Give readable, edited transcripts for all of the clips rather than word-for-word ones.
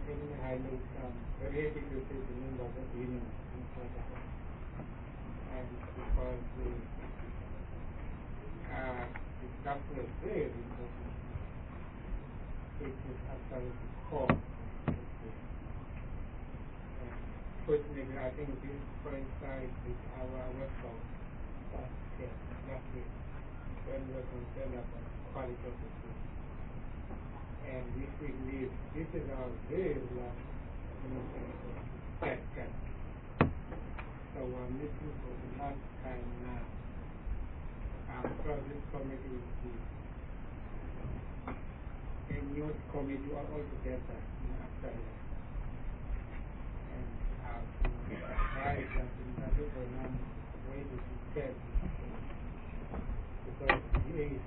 any highly very educated members of the union in South Africa. And because the staff was very important, it is actually the core. Fortunately, I think this coincides with our workshop last week when we were concerned about the quality of the food. And this we believe this is our very last test. So I'm looking for the last time now. I'm sure this committee will be a new committee altogether after that. And right that in the now way to be said because the is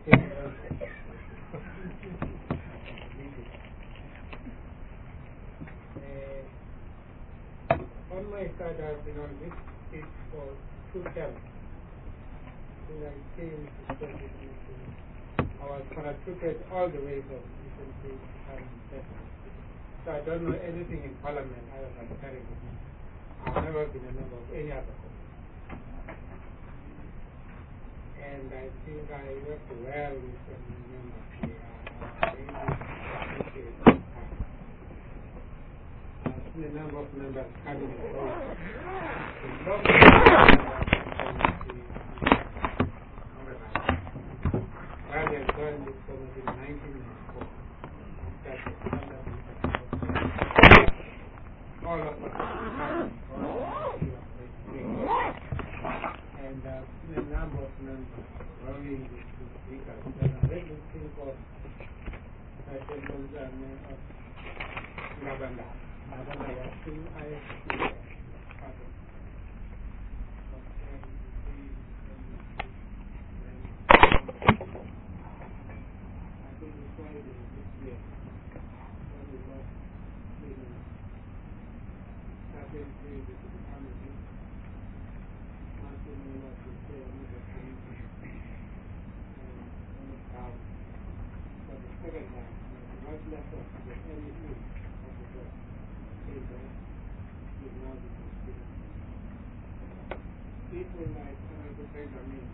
on my side I've been on this seat for 2 terms. When I came to I was parachuted all the way from recently so I don't know anything in Parliament other than carrying with me. I've never been a member of any other committee. And I think I worked well with the members here. I've seen a number of members coming and going. While they joined this committee in 1994, all of us and I've seen a number of members running the speakers. And I really think of Nabanda. Nabanda was still ISP. People like Benjamin,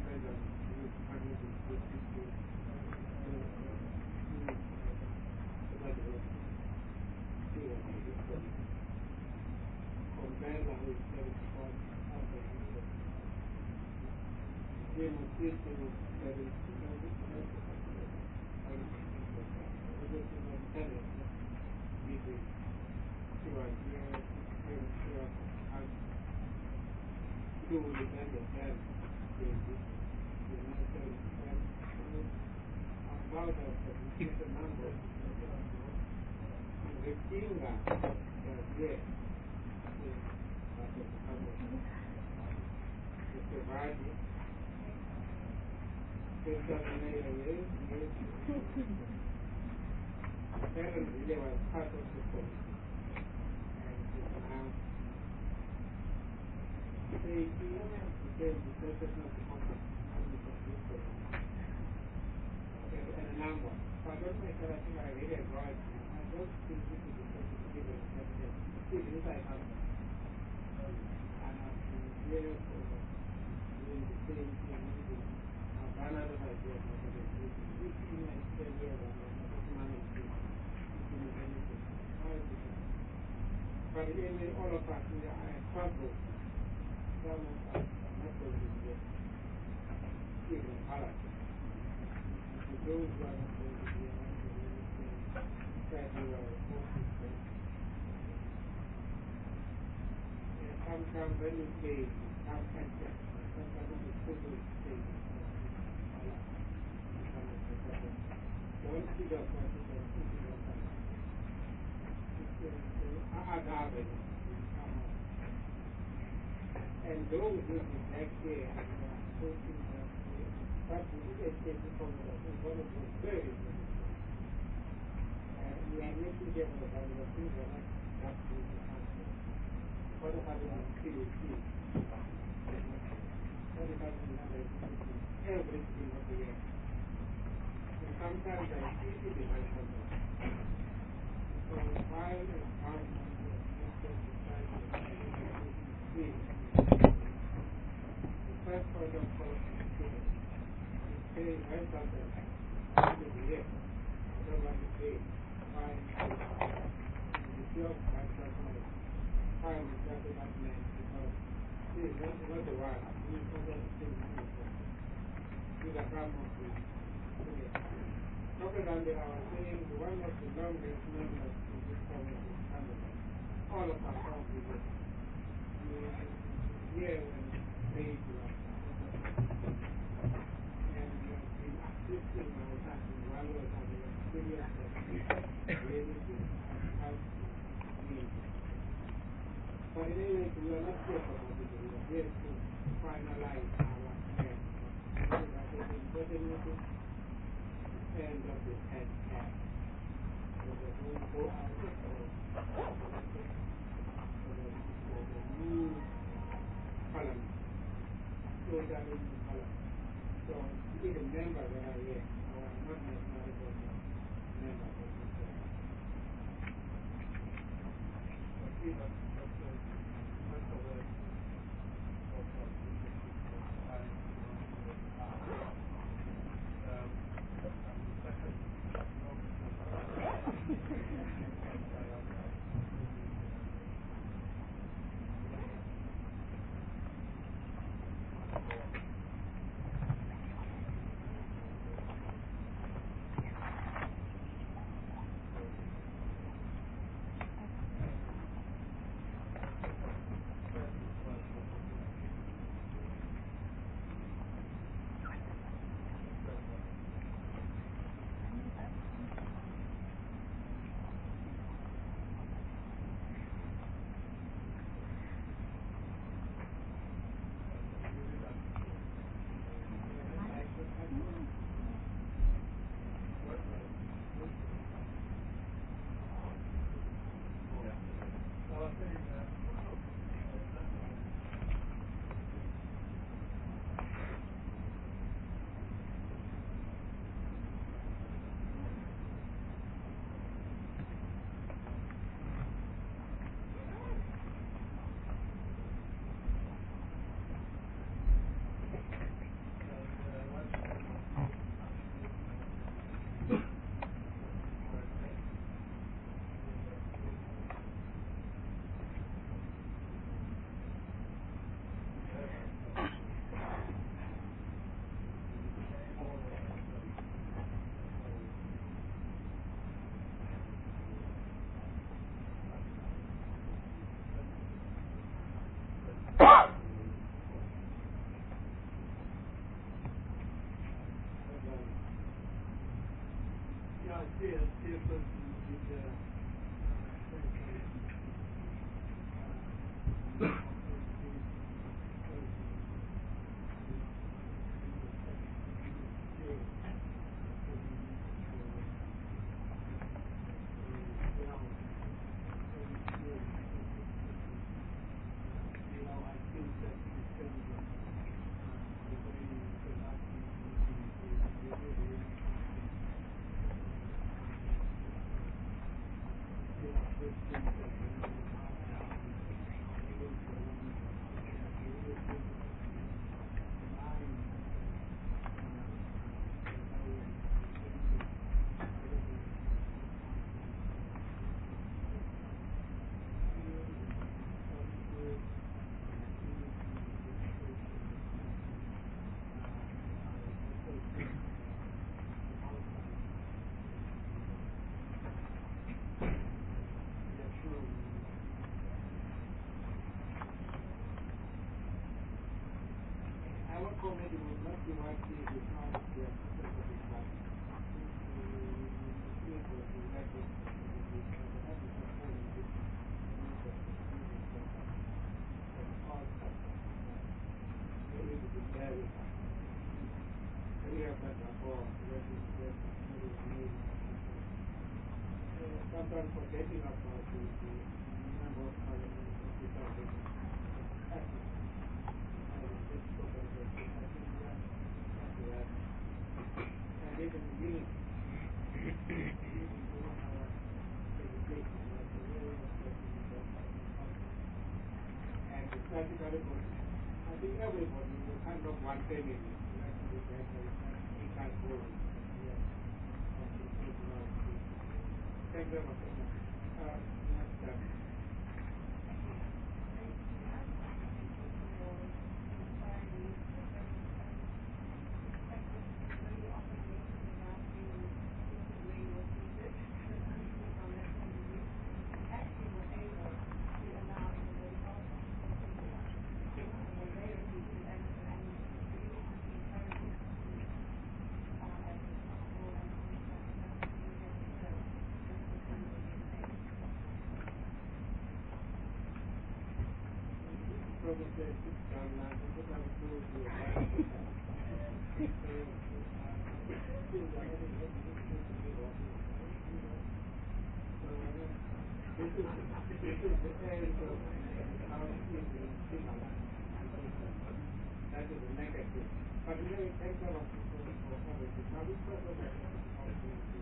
but in all of us, we are a trouble. Some of us are not going to be even politics. And those who are not going to be sometimes when you play, sometimes when you play, don't see the and those who next year but we did a from one of the very we are making them about the things that are not what about the CDC what about everything of the year and sometimes I see the So while a farm on the eastern side of the first part of the student is say right at the left, otherwise the pay, fine, the pure right at the fine is that that meant because this is not the one, this is not the student. These are farm of the student. Dr. Dande, I was saying one of the longest members in this province is Canada. All of our families here when they belong. And we have been assisting our country while we were having experience of really good and how to deal. But in any way, we are not here for what we do. We are here to finalize our care. I think it's important end of the head cap. So that we go out for the new parliament. So that is the parliament. So we the members that are here, or not necessarily members of the parliament. Committee would not be likely to not be a specific time. Sometimes forgetting about the member of parliament and even unity, even our education. that is very good. I think everybody will kind of one family actually that we can go on. Yeah. Thank you very much. That is a negative. But really, thank you for everything. Now, this person that has the opportunity.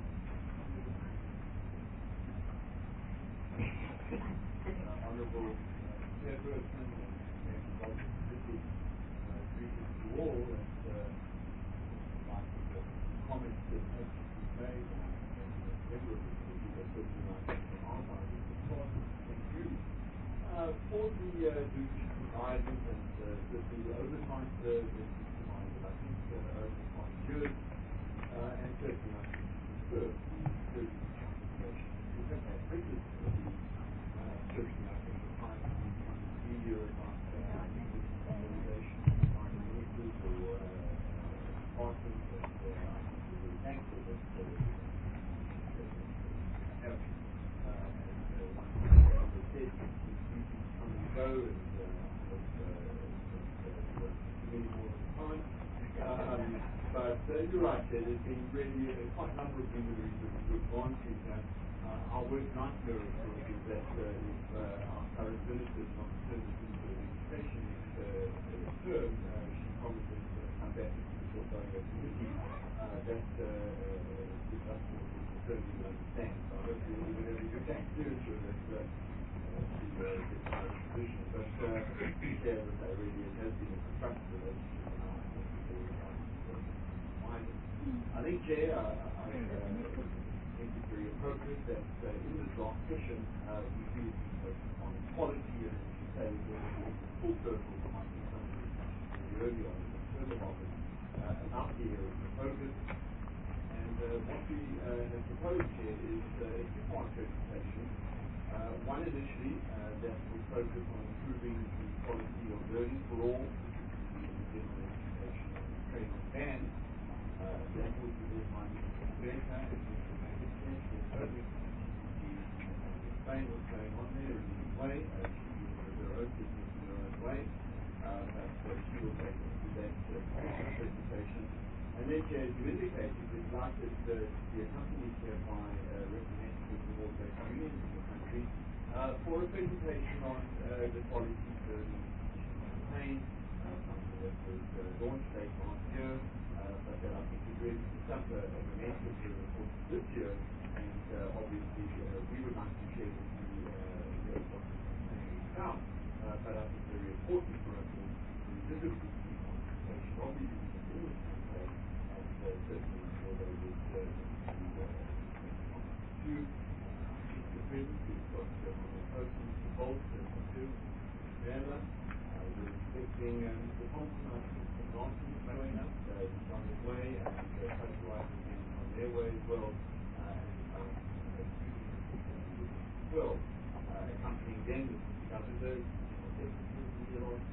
Honorable Chairperson and Dr. City, greetings to all, and like the comments that have been made and several of the people that certainly like from our side of the court. Thank you. For the leadership guidance and certainly the oversight that is provided, I think over the past years, and certainly I think the third transformation, we have had previously, certainly I think the time media about consolidation of prime ministers or departments, and I think we're very thankful that have, and one as I said, come and go, and many more of the time. But you're right, there's been really quite a number of luminaries that we've gone through that. Our worst nightmare, of course, is that if our current minister is not returned to the education next term, she promises to come back to the portfolio committee. That gives us more concern we understand. So hopefully we'll do whatever we can to ensure that she gets out of the position. But yeah, as I really, it has been a constructive relationship, and I think I think, Jay, I think it's very appropriate that in the draft session we do focus on quality, and as you say, it's full circle from I think some of the discussions very early on in the further market about the areas of focus. And what we have proposed here is a two-part presentation. One initially that will focus on improving the quality of learning for all, particularly in general education and training band. That would be led by Mr. Becker and Mr. Magazine. We'll explain what's going on there in a way. She will do her own business in her own way. But she will take us through that presentation. And then, as you indicated, we'd like it to be accompanied here by representatives of all the unions in the country for a presentation on the quality learning campaign, something that was launched late last year, but that I think is really picked up a momentum during the course of this year. And obviously, we would like to share with you what the campaign is about, but I think very important for us all to revisit the consultation of the unions in this campaign, and certainly for those that to the present, we've got Honorable President Mr. Bolt, Mr. Hill, Mr. Mela. We're expecting Mr. Thompson, I think Mr. Johnson is showing up. He's on his way, and Coach Wright is on their way as well. Well, accompanying them is Mr. Governor, Mr. Deputy of the LRC.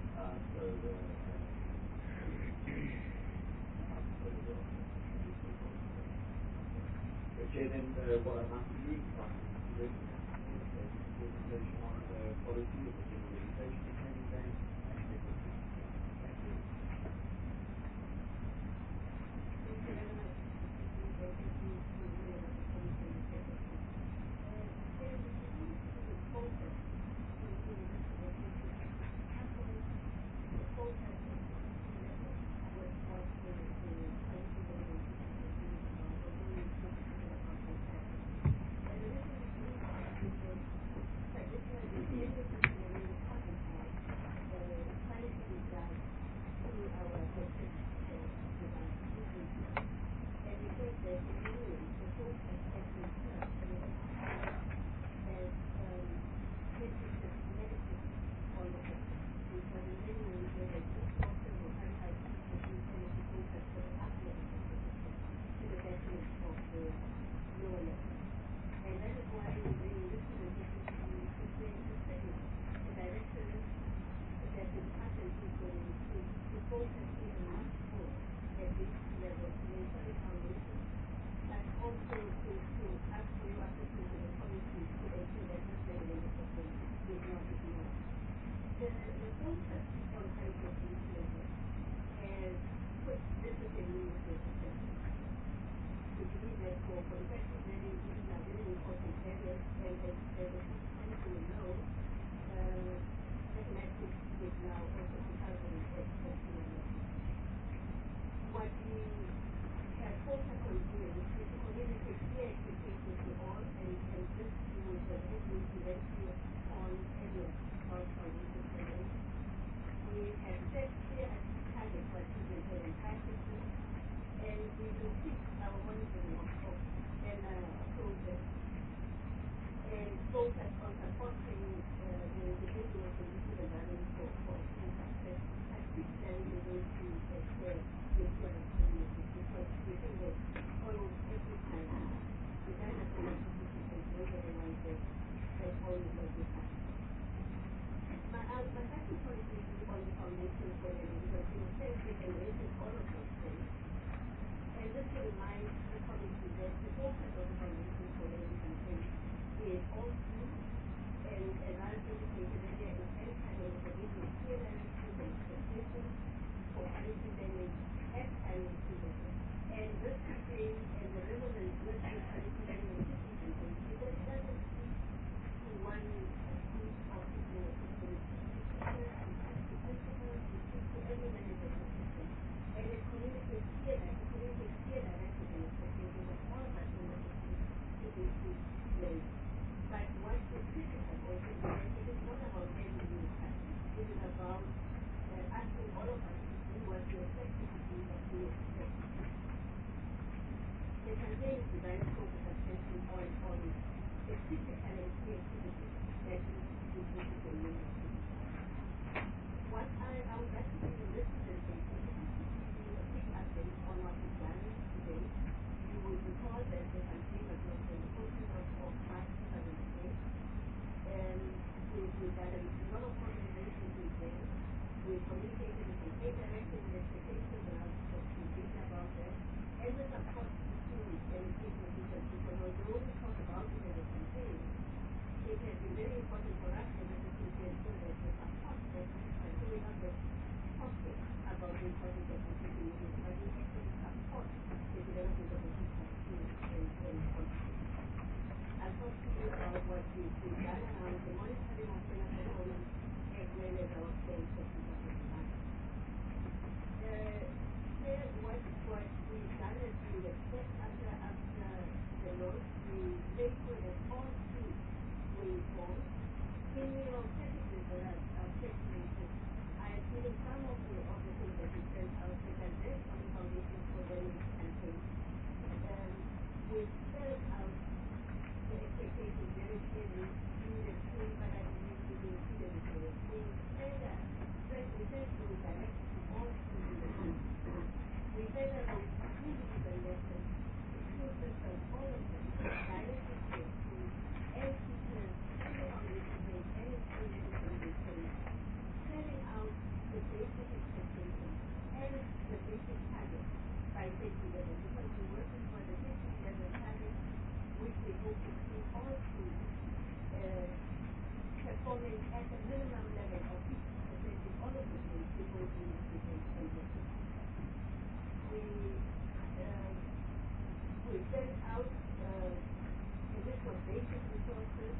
Okay, then what I'd like to do is try to make a presentation on quality of the general education training band. Thank you. The focus on high-protein level has put discipline into perspective. We believe that for effective learning, these are very important areas, and as the participants will know, mathematics is now also becoming a popular learning. What we have focused on doing is to communicate clear expectations to all, and this we will present you on areas about foundation learning. We have set clear targets for children and practices, and we increase our monitoring of progress and focus on supporting the individual condition environment for student success, particularly in those who share the parents' communities, because we think that almost every time the guidance and participants those are the ones that always love this time. My second point is on the foundation for learning, because in a sense we can mention all of those things. And just to remind the committee that the focus of the foundation for learning campaign is all through, and as I have indicated earlier, in time for giving clear direction and expectations for quality learning at primary school level. And this campaign and the relevance with the quality learning and teaching campaign is that it doesn't speak to one group of people or students. Everybody in the system, and it communicates clear direction and expectations of all of us in the system to be learning. But what is critical also is that it is not about every new practice. It is about asking all of us to do what we expect to do that we expect to do. The campaign is designed to focus attention on the critical and key activities that need to be critical in the system. What I would like to do in this presentation is to give you a quick update on what we've done today. You will recall that the campaign was launched on the 14th of March 2008. We've done a lot of organization since then. We communicated the campaign direction and expectations, and I'll talk to you briefly about that. And the support to schools and engagement teachers, because although we talk about it as a campaign, it has been very important for us as a system to ensure that the support that we not just talking about the importance of teaching English, but we actually support the development of the teaching skills and competence. I'll talk to you about what we've done around the monitoring of learner performance as well as our plans for 2009. Here, what we've done is we have set after the launch, we made sure that all schools were informed. In your packages that are circulated, I have given some of the things that we sent out that are based on the Foundation for Learning campaign. We've spelled out the expectations very clearly in the school, but I believe we will see them today. We sent those directly to all schools in the school. We sent out individual lessons to school systems, all of them, directly to the school, and teachers, and the foundation and students spelling out the basic expectations and the basic targets by safety level, because we're working for the safety level targets, which we hope to see all schools performing at a minimum level of 50% in all of the schools before we begin conversion. We sent out additional basic resources.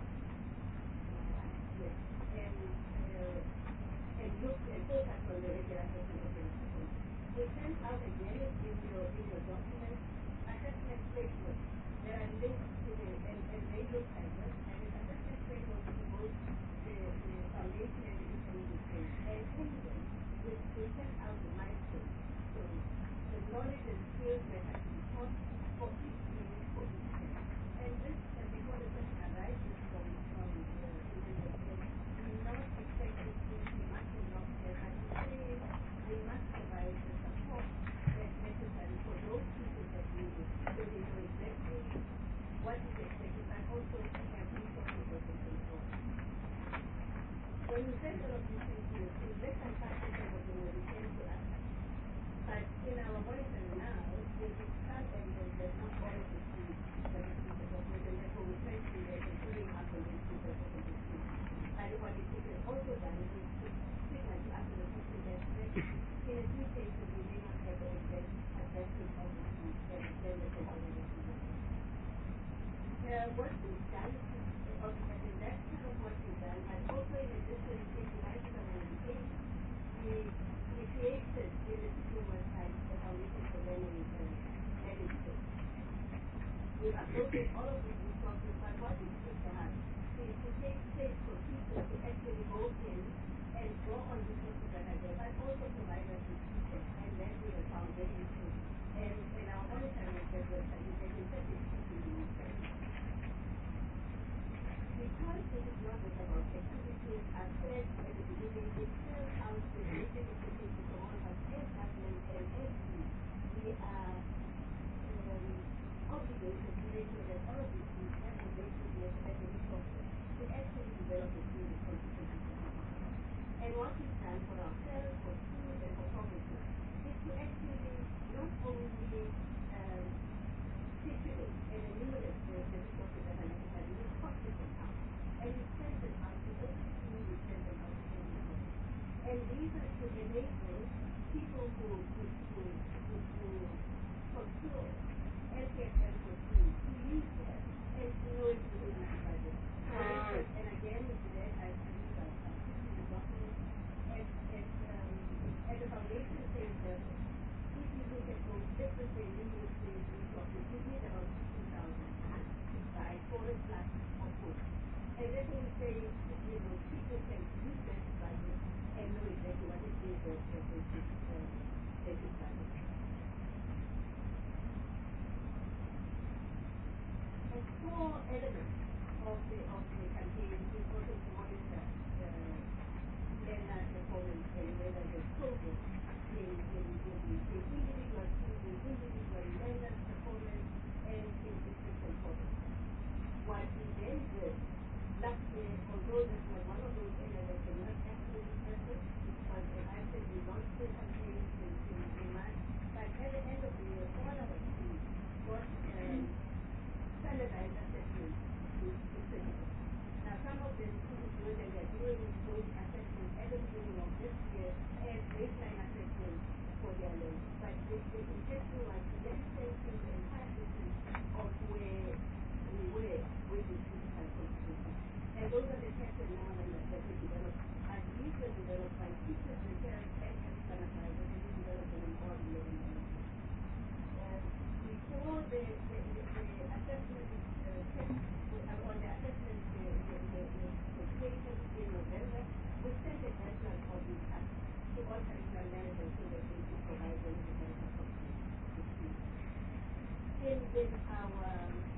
And look and focus on the regular assessment of the performance. We sent out again in your document assessment framework. There are links to the and they look like this, and it's assessment framework for both the foundation and the intermediate phase. And in them, we set out the milestones. So the knowledge and skills that have to be taught for each phase, for each phase. And this, before the question arises from the we not expect this to be much enough there, but we say we must provide the support that's necessary for those people that need it, so they know exactly what is expected, but also to have resources that they can go. When we send all of these things to the school, less than 5% of them will be sent to us. But in our monitoring now, there is some evidence that not all of the schools that are appropriate, and therefore we try to be including half of the schools that are appropriate. But than it is treatment to after the person gets sick. In a few cases, we may not have the exact adjustment of the then the temporary what we've done, and that's kind of what we've done, and also in addition, in 1998, we created in the Teaching website the Foundation for Learning Management. We've uploaded all of these resources, but what is good to have is to take space for people to actually go in and draw on resources that are there, but also provide us with feedback, and that we have found very useful. And our monitoring of that website is that in fact it's keeping because this is not just about activities, as said at the beginning, it serves out the basic expectations for all of us as government and as we are obligated to make sure that all of these things have the basic and the resources to actually develop a team with consistent. And what we've done for ourselves, for schools and for provinces, is to actually not only stipulate and enumerate the resources that are necessary, we costed them out. And we sent them out to every school, we sent them out to every province. And these are to enable people who control LPFM for free to use that and to know if they're able to budget. For instance, and again, today I've used a document at the foundation phase level. If you look at those, let's just say university resources, you need about 15,000 by forest plus of course. And then we say, people can use that budget and know exactly what it is that they should budget. A core element of the campaign is also to monitor learner performance and whether there's progress in individual students, individual learners' performance, and in district performance. What we then did last year, although this was one of those areas that were not absolutely perfect, because as I said, we launched the campaign in March, but at the end of the year, all of us got standardized assessments to principals. Now, some of the schools know that they're doing those assessments at the beginning of this year as baseline assessments for their learning. But the intention was to get a sense in the entire system of where we were with the physical competency. And those are the tests and now that we developed. And these were developed by teachers themselves and external advisors, and we developed them in all 11 languages. Before the assessment test, on the assessment taken in November, we sent a deadline of the task to all curriculum managers so that they could provide the necessary support to students. In our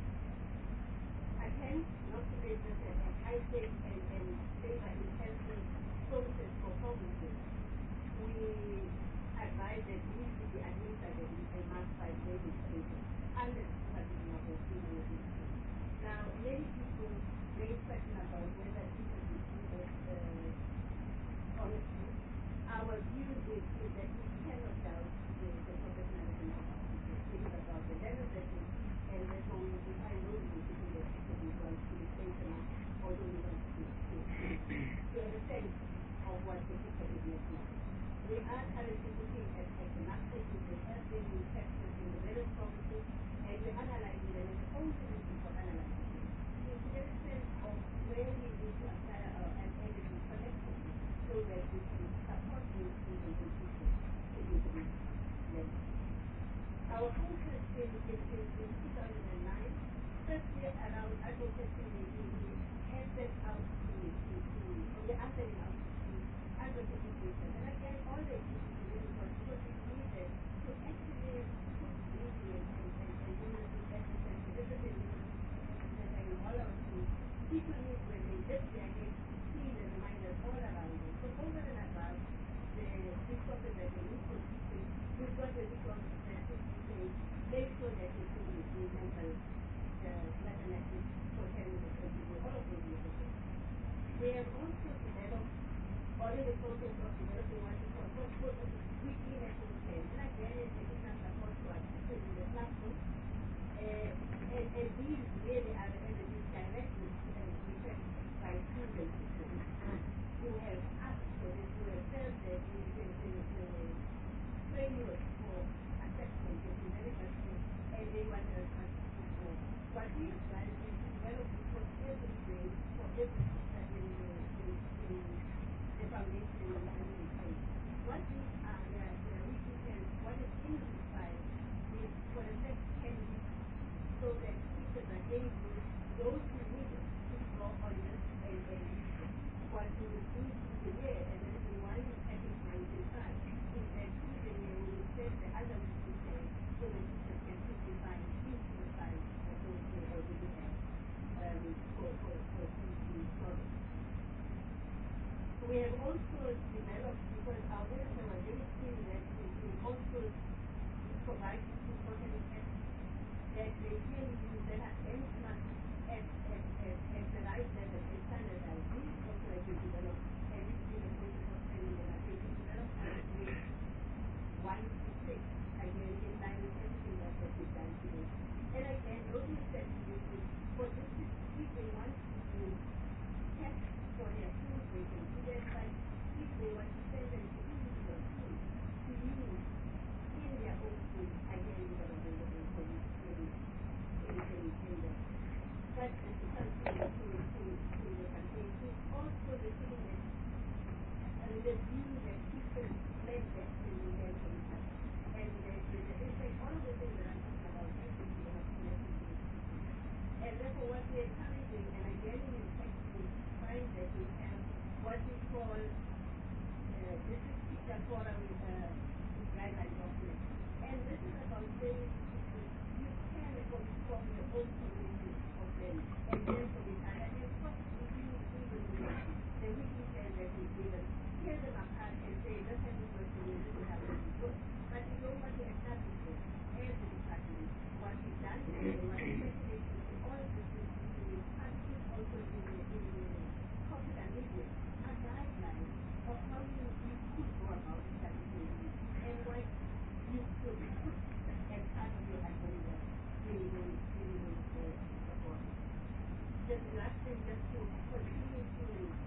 attempt not to make this a high-stake and labor-intensive process for provinces, we advise that these should be administered in March 5 grading stages, unless something of the student is. Now, many people raise question about whether people should do this honestly. Our view is that we cannot doubt the professionalism of our people. It is about the learners that we, and therefore we find no reason to think that people will want to be safe enough, although we want to have a sense of what the picture is looking like. We are currently looking at the master group that has been infected in the various provinces, and we're analyzing them, and the only reason for analyzing them is to get a sense of where we need to apply our energy collectively so that we can support those students and teachers to improve learning. Our focus in 2009, firstly around advocacy, we have set out we are setting out to advocacy papers. And again, all the activities really was because we needed to actually put beauty and unity at the center. This is in all our schools. People need, when they lift their heads, see the reminders all around them. So over and above the resources that they need for teaching, we've got the resources that we say, make sure that your children do mental mathematics for 10 minutes every day, all of those resources. We have also developed, or in the process of developing what we call weekly lesson plans. And again, it's additional support to our teachers in the classroom. And these really are the directly requested by students who have what these are, their weaknesses, what is in this file is for the next 10 weeks, so that teachers are able, those who need it, to draw on this and use it. What we will do through the year, and the reason why we package 95 is that through the year we will set the other weaknesses so the teachers can put the file into the file that those who already have for these products. We have also developed, because our editor was very keen that we also provide this important text that they can use that are benchmarked at the right level and standardized. These also have been developed, and this is the process of training them. I think we developed grades 1 to 6, again, in line with everything that has been done today. And again, notice that for districts, if they want to do tests for their schools, they can do that, but if they want to send them to individual schools to use in their own schools, again, we are available for you in them. But to continue to the campaign, is also looking at the view that teachers make that in their impact. And all of the things that I'm talking about, I think we have connected to. And therefore, what we're encouraging, and again in the text, we find that we have what we call this is teacher forum guideline document. And this is about saying you can form your own community of them and then from each other. And of course, if you even the weaknesses that we give them, tear them apart and say, this has been working, this is how it is. But we don't want to establish it as a department. What we've done is what we're speculating to all of this is we publish also in the popular media a guideline of how you could go about establishing it and what you could put as part of your agenda in support. Just last thing, just to continue to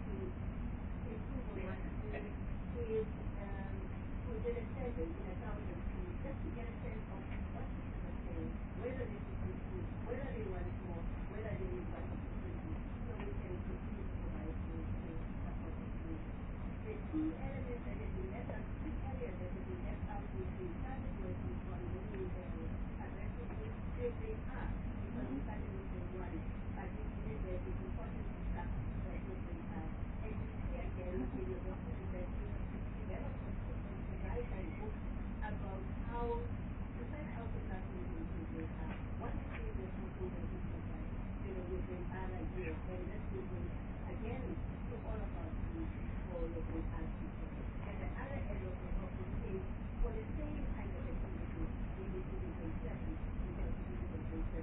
improve on what we do is we did a survey in 1,000 schools just to get a sense of what teachers are saying, whether they should improve, whether they want more, whether they need one opportunity, so we can continue to provide support to schools. The two elements that have been left out, three areas that have been left out, which we started working on when we addressing this, they are, because we started with the one, but we believe that it's important to start with the and you see again in your document that we have developed a guideline book about how to set out the classroom with what is the improvement with the idea, and this will be again to all of our schools for your teachers. And the other area of the office is for the same kind of activity we need to do in 7, we can do in 7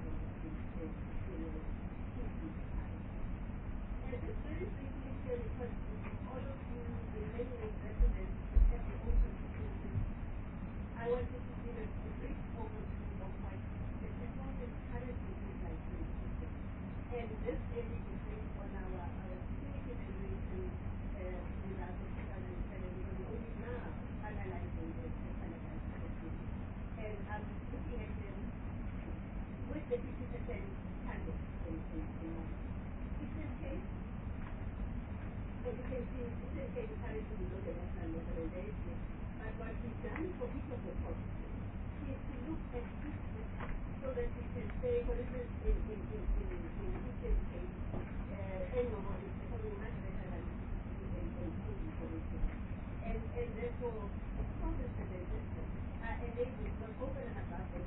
and just very briefly here, because all of you, the many residents, have your own constituencies, I wanted to give a brief overview of what the performance currently is like in the system. And this area is based on our clinic evaluation results of 2007, because we're only now analyzing the standardized assessment. And I'm looking at them with the 50% target in mind. Eastern Cape, as you can see, Eastern Cape currently below the national level, and there is this. But what we've done for each of the provinces is to look at each district so that we can say, for instance, in Eastern Cape, annual is performing much better than in provinces. And therefore, provinces and districts are enabled not over and above the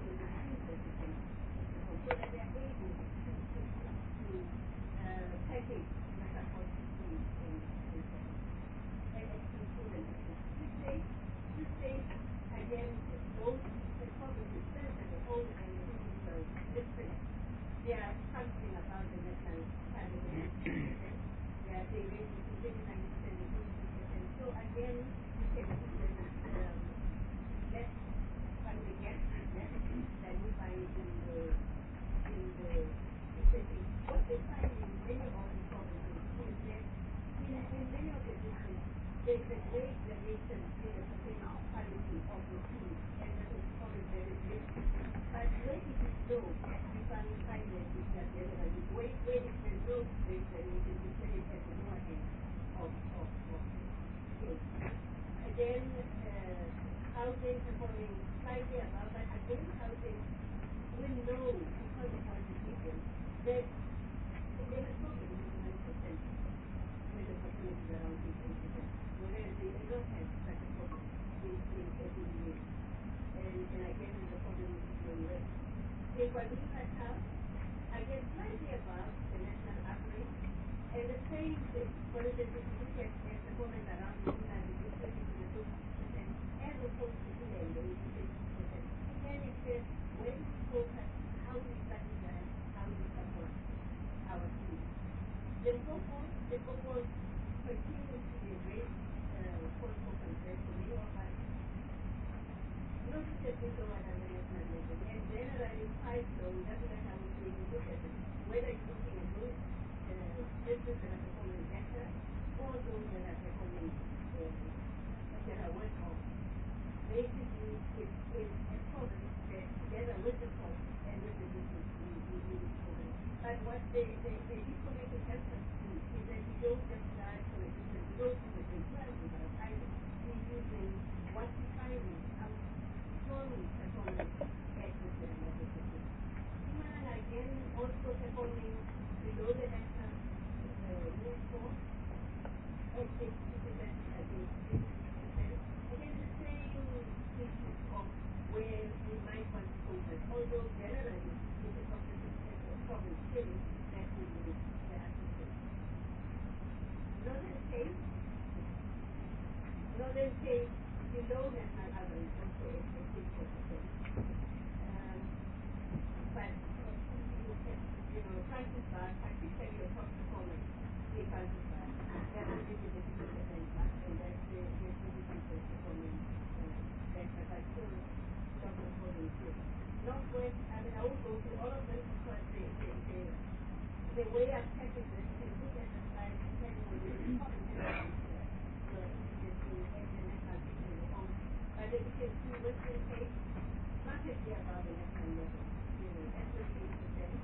so that they are able to package the support scheme and improve them. This state, again, both the provinces, and the old and the individual districts, they are functioning about the national target of 50%. They range between 39% and 42%. So again, you can see that less funding gap than you find in the what we find in many of the provinces is that in many of the districts, there's a great variation in the percentage quality of the schools, and that is probably very big. But where it is low, we find that it's not generally. Where there's no great variation, we say it at the lower end of skills. again, housing performing slightly above, but again, housing will know because of our decision that they have spoken with 100% with the communities around 15%. Whereas they may not have such a problem in every year. And again, the problem is growing rate. If I look at house, again, slightly above the national average, and the same thing, for instance, if you look at the comment around the United States, the 2%, as opposed to Finland, the 86%. Again, it says, when we focus how we strategize, how we support our team. The focus continues to be a great point of concern for many of us. Noticeably lower than the national level. And generally, quite low, doesn't matter how we look at it. Whether it's looking at those districts that are performing better, or those that are performing that are worse off. Basically, it's a problem that together with the cost and with the business, we problem. But what the information helps us do is that we don't just rely on a system, we don't do it themselves with our private. We're using what we find out strong performance at the level. Human, again, also performing below the national mean score at 60% against 50%. Again, the same issues of where we might want to focus, although generally it's a problem still that we need the assistance. Northern Cape below national average, also at 64%. But Francis Bar, particularly a top performance in Francis Bar, that is the difficult benchmark, and that's the difficult performance better, but still not performing good. Northwest, I mean, I won't go through all of them because the way I've taken this, you look at the slide, depending on the important you're interested in the national picture in the home. But as you can see, Western Cape, markedly above the national level, at 28%.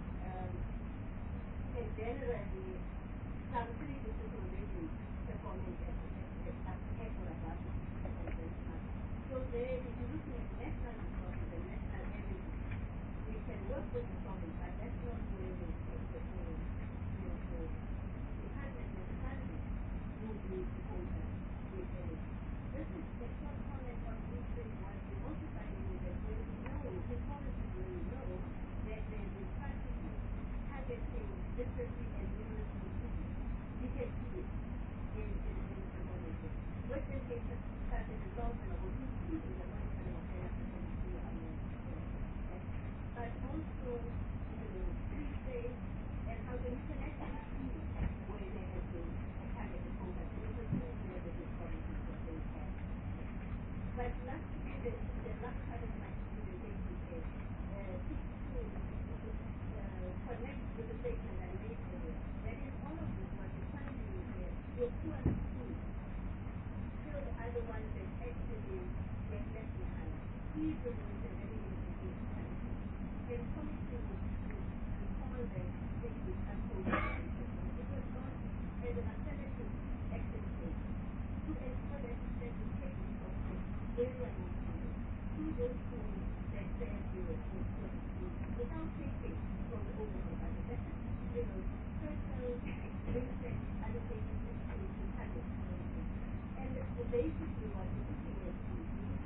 And generally, some pretty district already performing at or above the benchmark. So there, if you're looking at national resources and national energy, we can work with the province, but that's not where we take the whole. So you can't necessarily move the focus with energy. This is a short comment on these things. What we also find is that when we know, the policies when we know that there's a strategy targeting differently and numerously people, we can see it in performance. Western Cape started the laws and about two in the monitoring of their performance. But also, free trade and how the you can actually see where there has been a targeted focus. And you can see where the good policies that they have. But lastly, the last part of my presentation is connect with the statement I made earlier. That is, all of this, what you're finding is that your poor schools still are the ones that actually get left behind, even with the very important countries. And coming to recall that take this approach, it was not as an alternative exit stage to ensure that we take resources where they are not needed to those schools that serve the without taking from the overall budget. That's special limited allocation to target. And basically what we're looking at is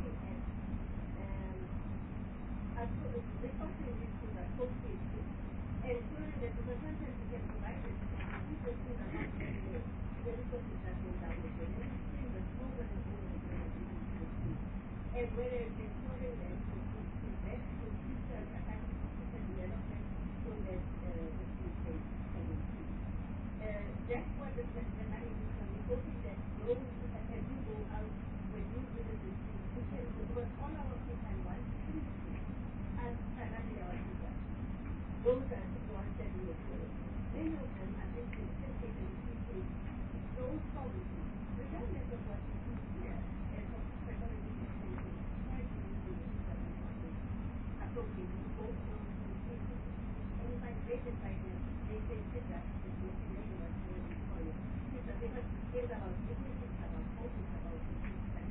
resources these schools are appropriate to ensuring that because sometimes we can provide it if the schools are not getting the resources that go down the drain. And it's been the over and over again of these schools. And whether it's ensuring that to invest in future capacity development so that the school can improve. That's what the money is from. We're hoping that those, as you go out, when you visit the schools, we can, because all our kids are one, and primarily our teachers. Those are the ones that we are doing. Many of them are thinking, and appreciate those policies, regardless of what we do here, as of psychology education, try to use the appropriate to both those who take it. And if I graded by them, they say, sit up, it's not many of us know this story. Because it's about business, it's about hope, it's about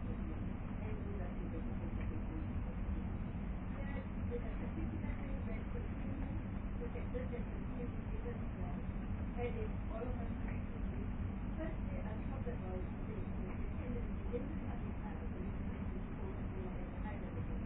sensitivity business plan, and if all of us collectively, firstly, I talked about the tendency within the public eye for this country to go to at a high level of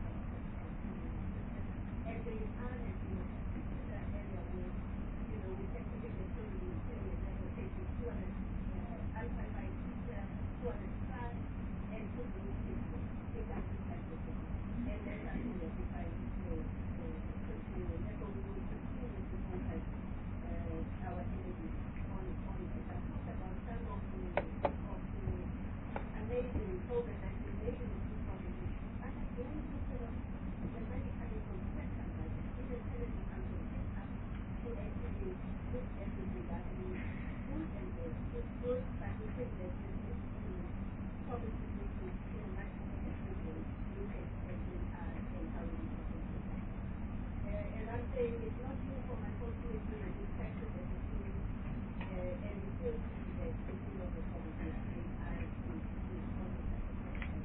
and there is honest in a particular area where, we can predict the story in say, like I said, 200 alpha teacher, 200 class, and put those people exactly like this. And then I think that if I continue, therefore we will continue to focus our energy on this. I talked about some of the amazing progress that we made in this community. I have very little of the money coming from the central budget, even Tennessee Council picked up to actually look at the regarding food and good, but we think that this is probably going to feel much more efficient look at actually and how we can do that. And I'm saying it's not new for my constituency and this sector that is doing, and we still see that the field of the public is almost like a sector.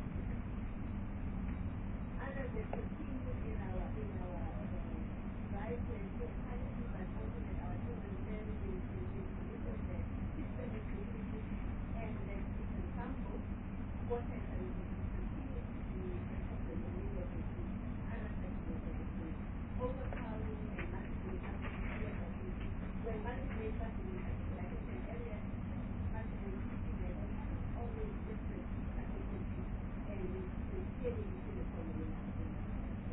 Others that continue in our drive to ensure quality, but also that our children learn in because the system is really and that it's an example what has a continue to be important in many of the other sectors of the school. Overcrowding and multiple when multiple facilities, like I said earlier, multiple always different faculties and we clearly see the problem in our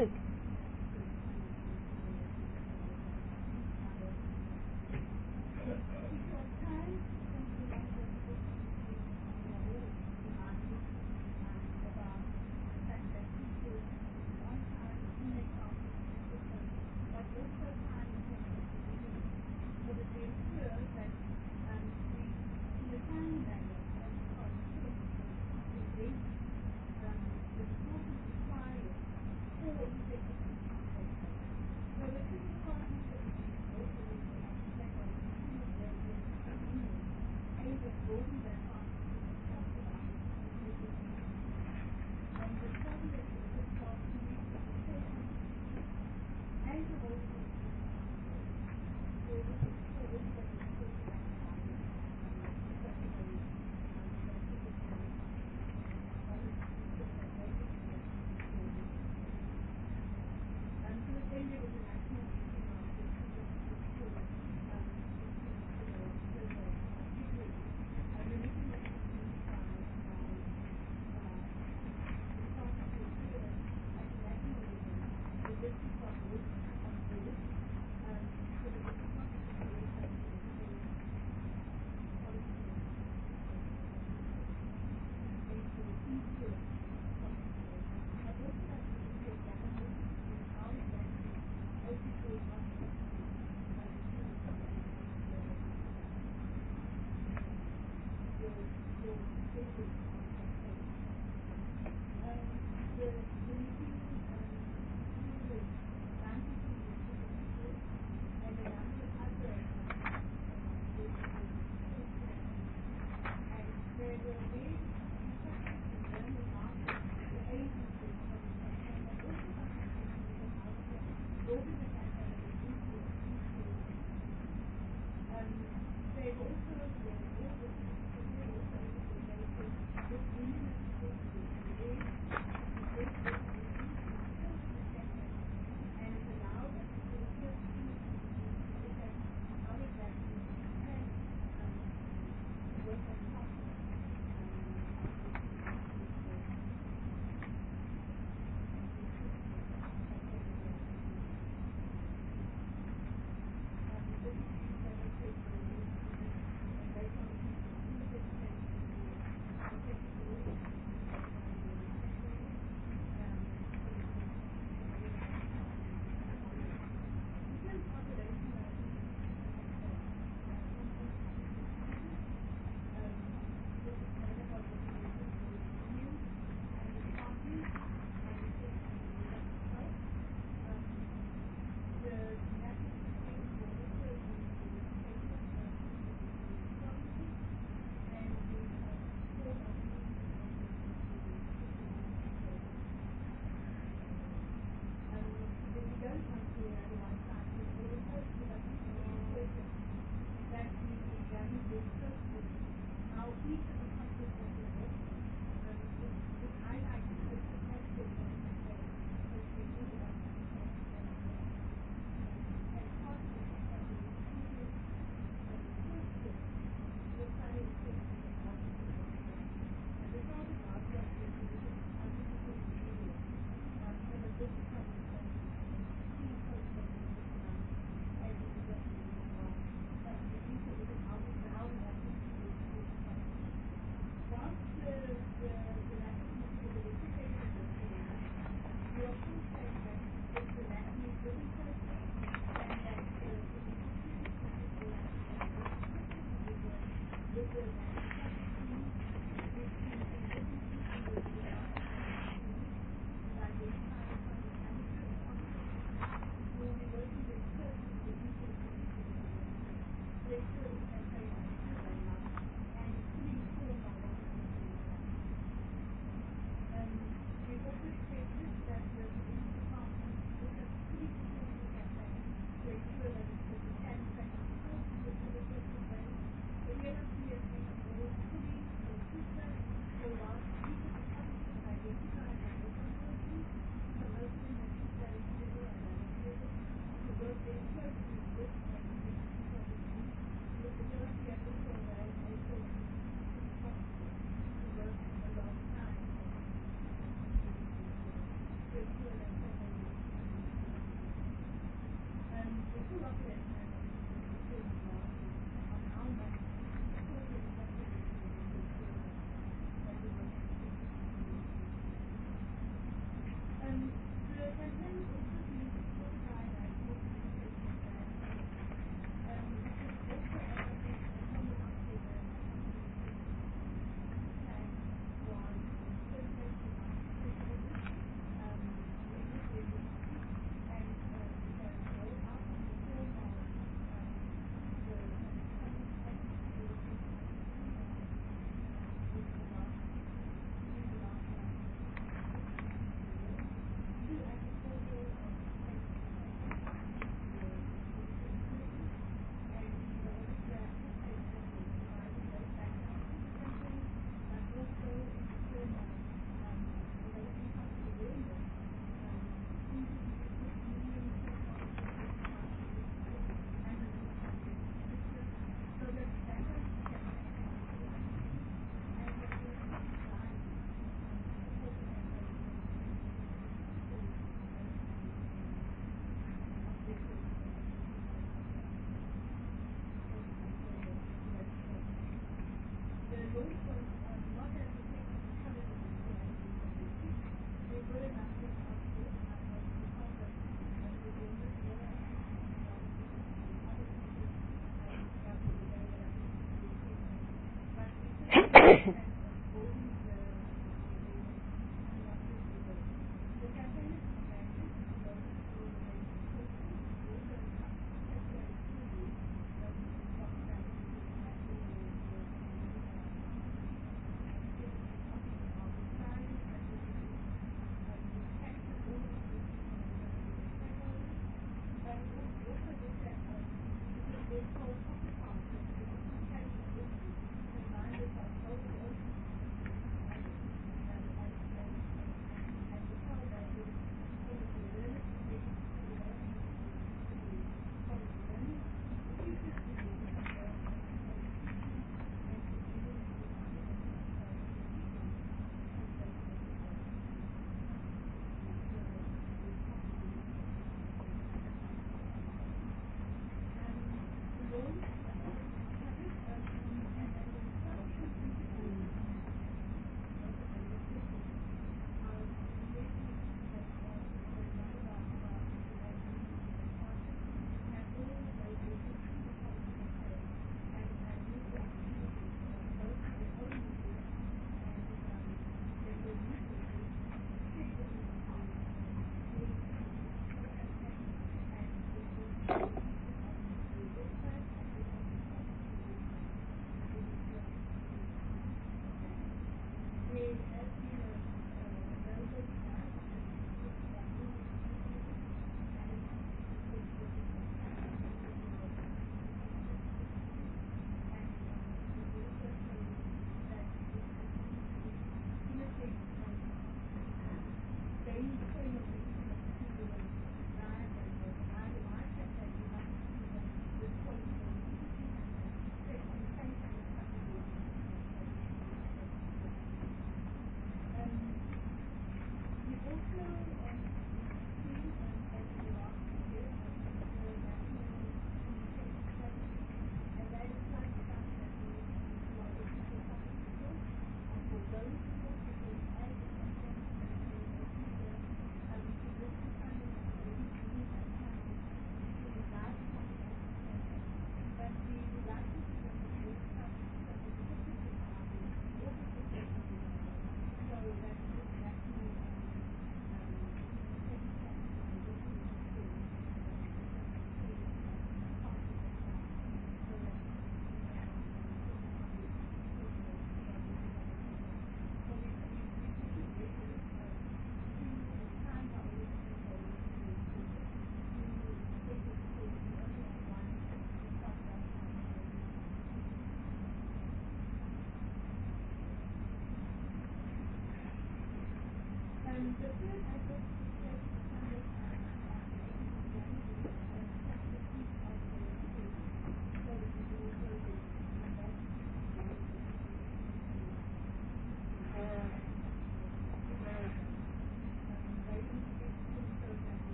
Thank you.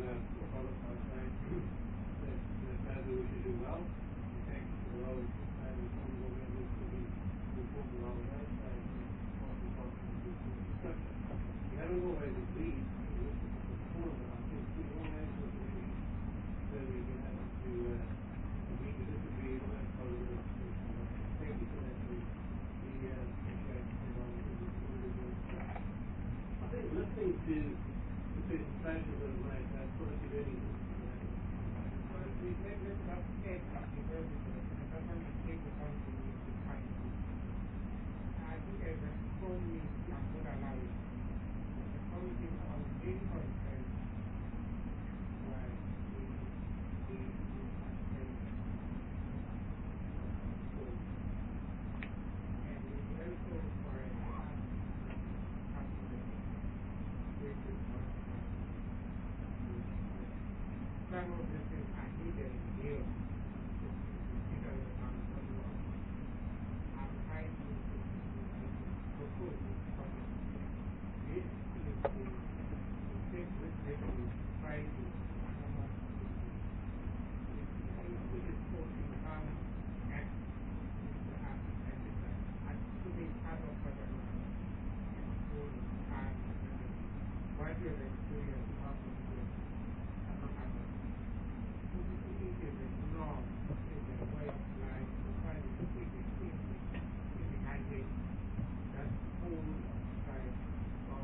Republic outside that we should do well. Thanks to the role of responsible members to be informed of all of that side and also talking to discussion. You have to go away with lead the formula. I think we don't have to that we can have to agree to disagree as part of the thank you for that I think listening to the passions of life, that's what it's really But we take this up step because the person take the country to find it. I think there's a only would allow it. The committee on being concerned where the and we also for a which is not some of the things are needed in Yale because of the work. I'm trying to propose this project. This is the state which really tries to normal which is called the Farm Act to be part of the school and what you have experienced how to do it. It is a norm, it is a way of life, to find it in the country that whole side of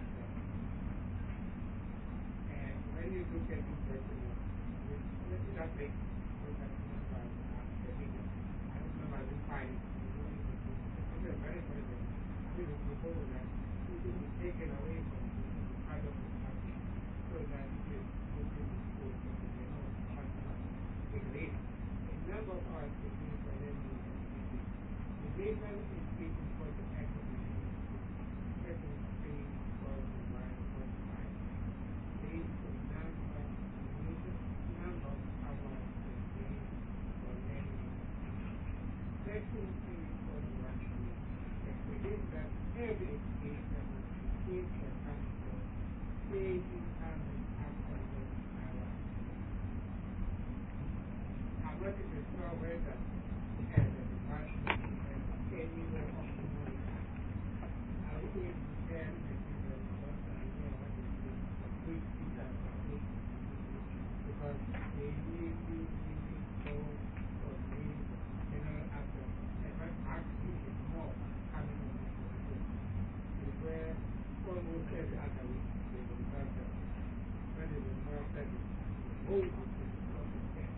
and when you look at this person, let me not make the figure. I don't know about the fine. It's a very important. We will propose that it will be taken away from the part of the country so that it is moving to school so that they know how to live. A number of us will be for them to the nation is speaking for the academic second stage for the mind for the mind. There is a number of hours a day for learning. Second stage for the right and within that every education is a factor changing time and after the hour. I wanted to show where that as a department and anywhere of the money. I would say to them that you know what I know what is the good teacher because they need to go for me, you know, after and what actually is more coming on the school is where almost every other week they will start that when they will not study the whole week is not the same.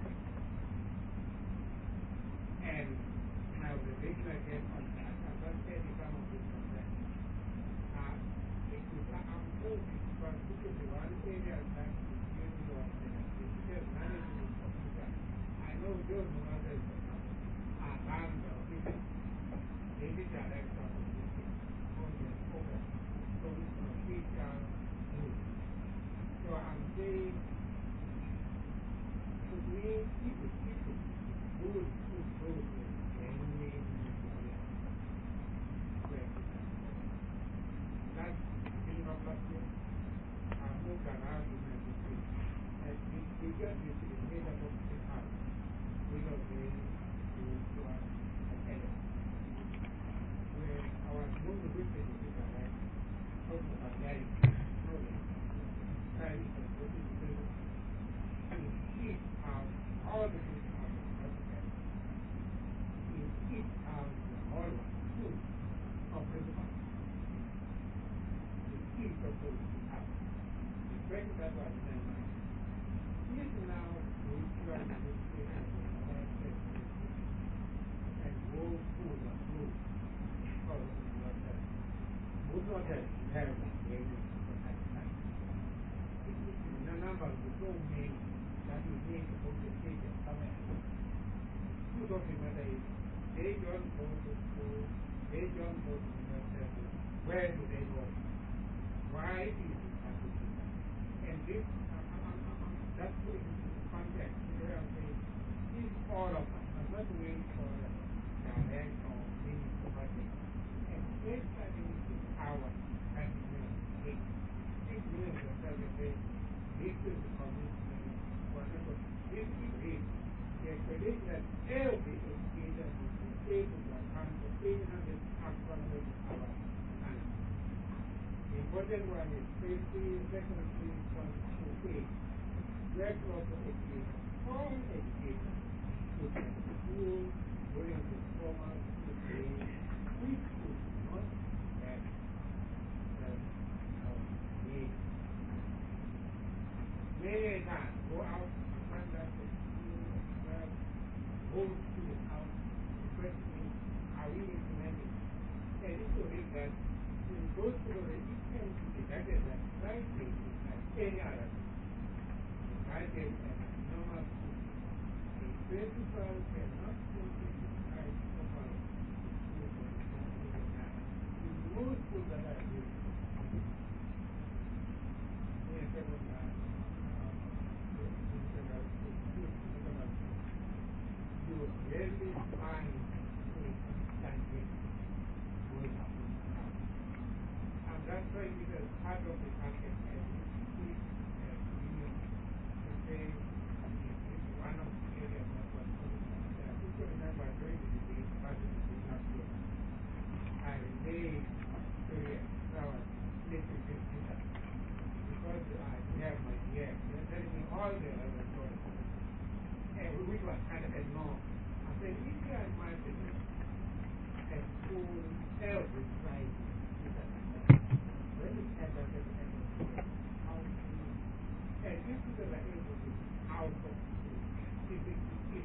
And my observation again on that, I'm not saying some of this on that. It is I'm hoping because this is the one area that is really your teachers managing the computer. I know those who are there are bound of people. They did director of the thing on the program. So it's an official group. So I'm saying to me, people who would put those genuine that's the beginning of last year. I moved around in my district. And we got this in the middle of the house. We are going to academy. Where our movement with the computer, right? Talking about that, program. That is what it is. And each house, all the different houses, not together. In each house, the whole one, two of principal. Each of those house. The break that was then now. Is now spiritual education and go school and school. Because of what that. Would not have had a game at night. It is the number of so many that you need to go to teach and somewhere. Who doesn't matter if they don't go to school, they don't go to university, where do they go? Why is it happening? And this, that's put into context where I'm saying, this all of us, I'm not waiting for the direct or meaningful budget. And especially this hour, 30 minutes, 6 minutes of presentation, this is the commitment. For example, this is it. The expectation that every educator will be able to account for 800 actual hours time. The important one is safety, secondary, okay. That's also education. All education should have school, going to formal school, which should not have need. Many times go out and find out the school, go to the house, the question is, are we implementing? And it will be that in those people that it can be deducted as right basis as any other. Right basis as a normal school. The principal cannot simply decide properly school for the school of that. In most schools that are used, you rarely find a scientific going up and down. And that's why it is part of the concept as we to say one of the areas that was people remember during the debate, started the debate last year. I made curious, so I was listening to this because I have my ear, they're telling me all the other stories. And which was kind of ignored. I said, if you are imagining a school every Friday, when you have that how to, and if you are able to out of school, if it is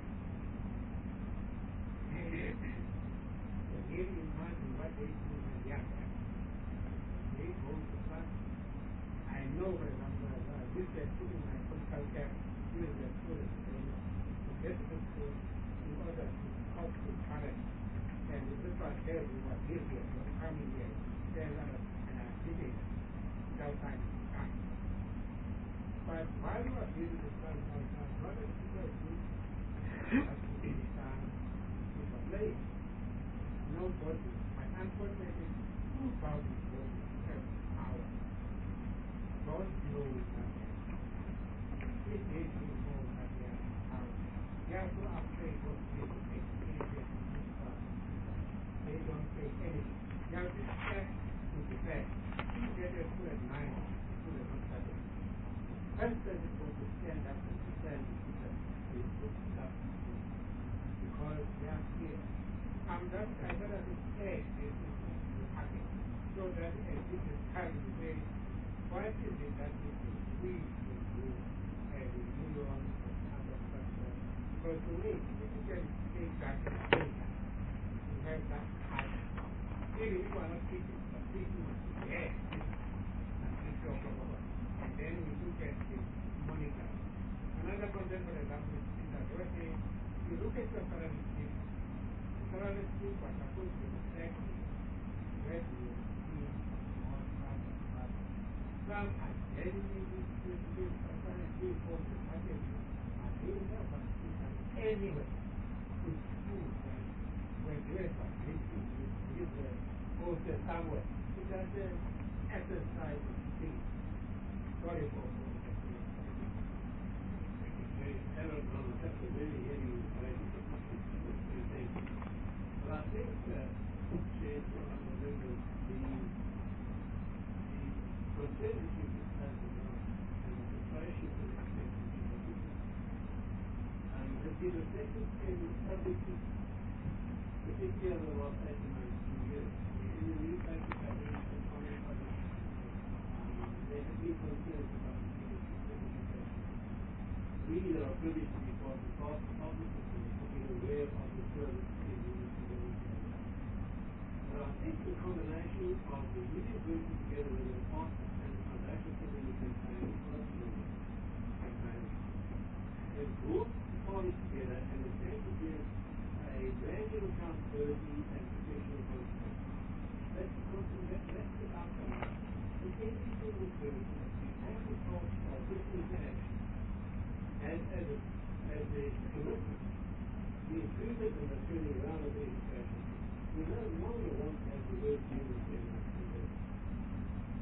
so here you imagine what they do when they are there. They go to class. I know, for example, this is putting my political cap with the students to get to school in order to talk to parents. And the principal tells you what this year, what coming year, tell us and I'm sitting without time to come. But while you are busy discussing outside, what is people do? As to be time to play. Nobody, but unfortunately, 2,000 bodies per hour. Don't know that. It is more than they are out. They are so afraid of being educated. They don't say anything. They are distressed to the fact. You get a school at 9, school at 7. First person is going to stand up and defend the teacher to put up because they are scared. I better to say this is happening so that a teacher can say, what is it that we will do as a union and other structure? Because to me, if you can take that data, you have that high sound. Even if you are not teaching, but teaching must be there. And teach your proper. And then we look at the monitor. Another concept, for example, is that you look at your salary scheme. The salary scheme was supposed to reflect where you see more class. Some are genuinely good, sometimes they form the package, and they never anyway. It's true that when you are publicity, you go somewhere. It has an exercise of things. Sorry for that's a really heavy way to think. But I think that shares what I'm remembering the consensus you can have and the separation of the consensus has been reflected in publicly, particularly over the last 8 to 19 years. In the newspaper coverage and comment coverage, there have been concerns about the education. We that are privileged to be part of the system have been aware of the service in the education. But I think the combination of the unions working together with their partners and the foundation for the campaign, has brought the parties together and attempted to give a gradual accountability and professional consequence. That's the outcome. In every single person, you have the part of this interaction as a commitment, the improvement and the turning around of education. We no longer want to have the word union saying that.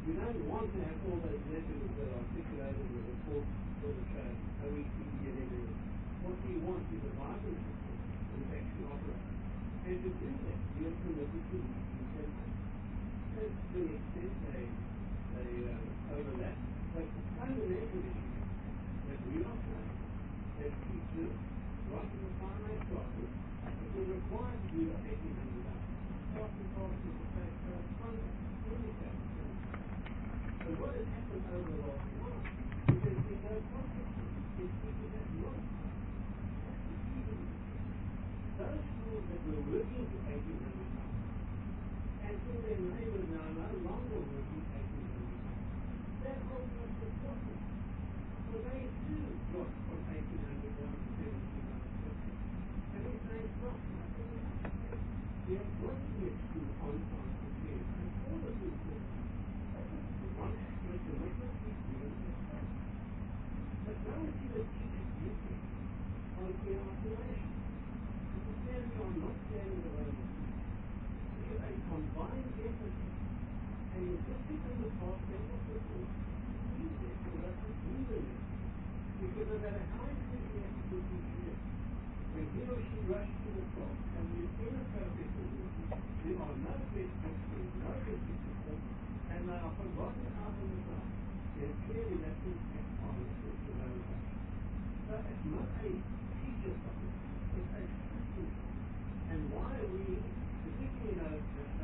We don't want to have all those negatives that are articulated in the report for the trade, OECD and everything. What we want is a vibrant system that is actually operating. And to do that, we are committed to these incentives. And to the extent they overlap, but the fundamental issue that we are saying that teachers, right in the primary classes, that we're required to do the 1800 hours. Part and parcel of the same conduct, indicates. So what has happened over the last while is there's been no consequence in teachers that not. That's the key to this. Those schools that were working for 1800 hours and who their neighbors now no longer working 1800 hours, that also supported. So they do drop from 1800 down to 1750. And we say stop. We have got to get school on time for kids and all of these things. One aspect of what we do is stuff. But now we see that teachers use it on their isolation. Because then we are not standing alone. It is a combined effort. And you just become the past and of the school. Use it for us to do the next. Because no matter how enthusiastic the teacher is, when he or she rushes to the class and is inappropriate for movement, there are no best practices, no best discipline, and they are forgotten out of the class. Then clearly that impact on the system of education. So it's not a teacher problem, it's a system. And why are we, particularly in a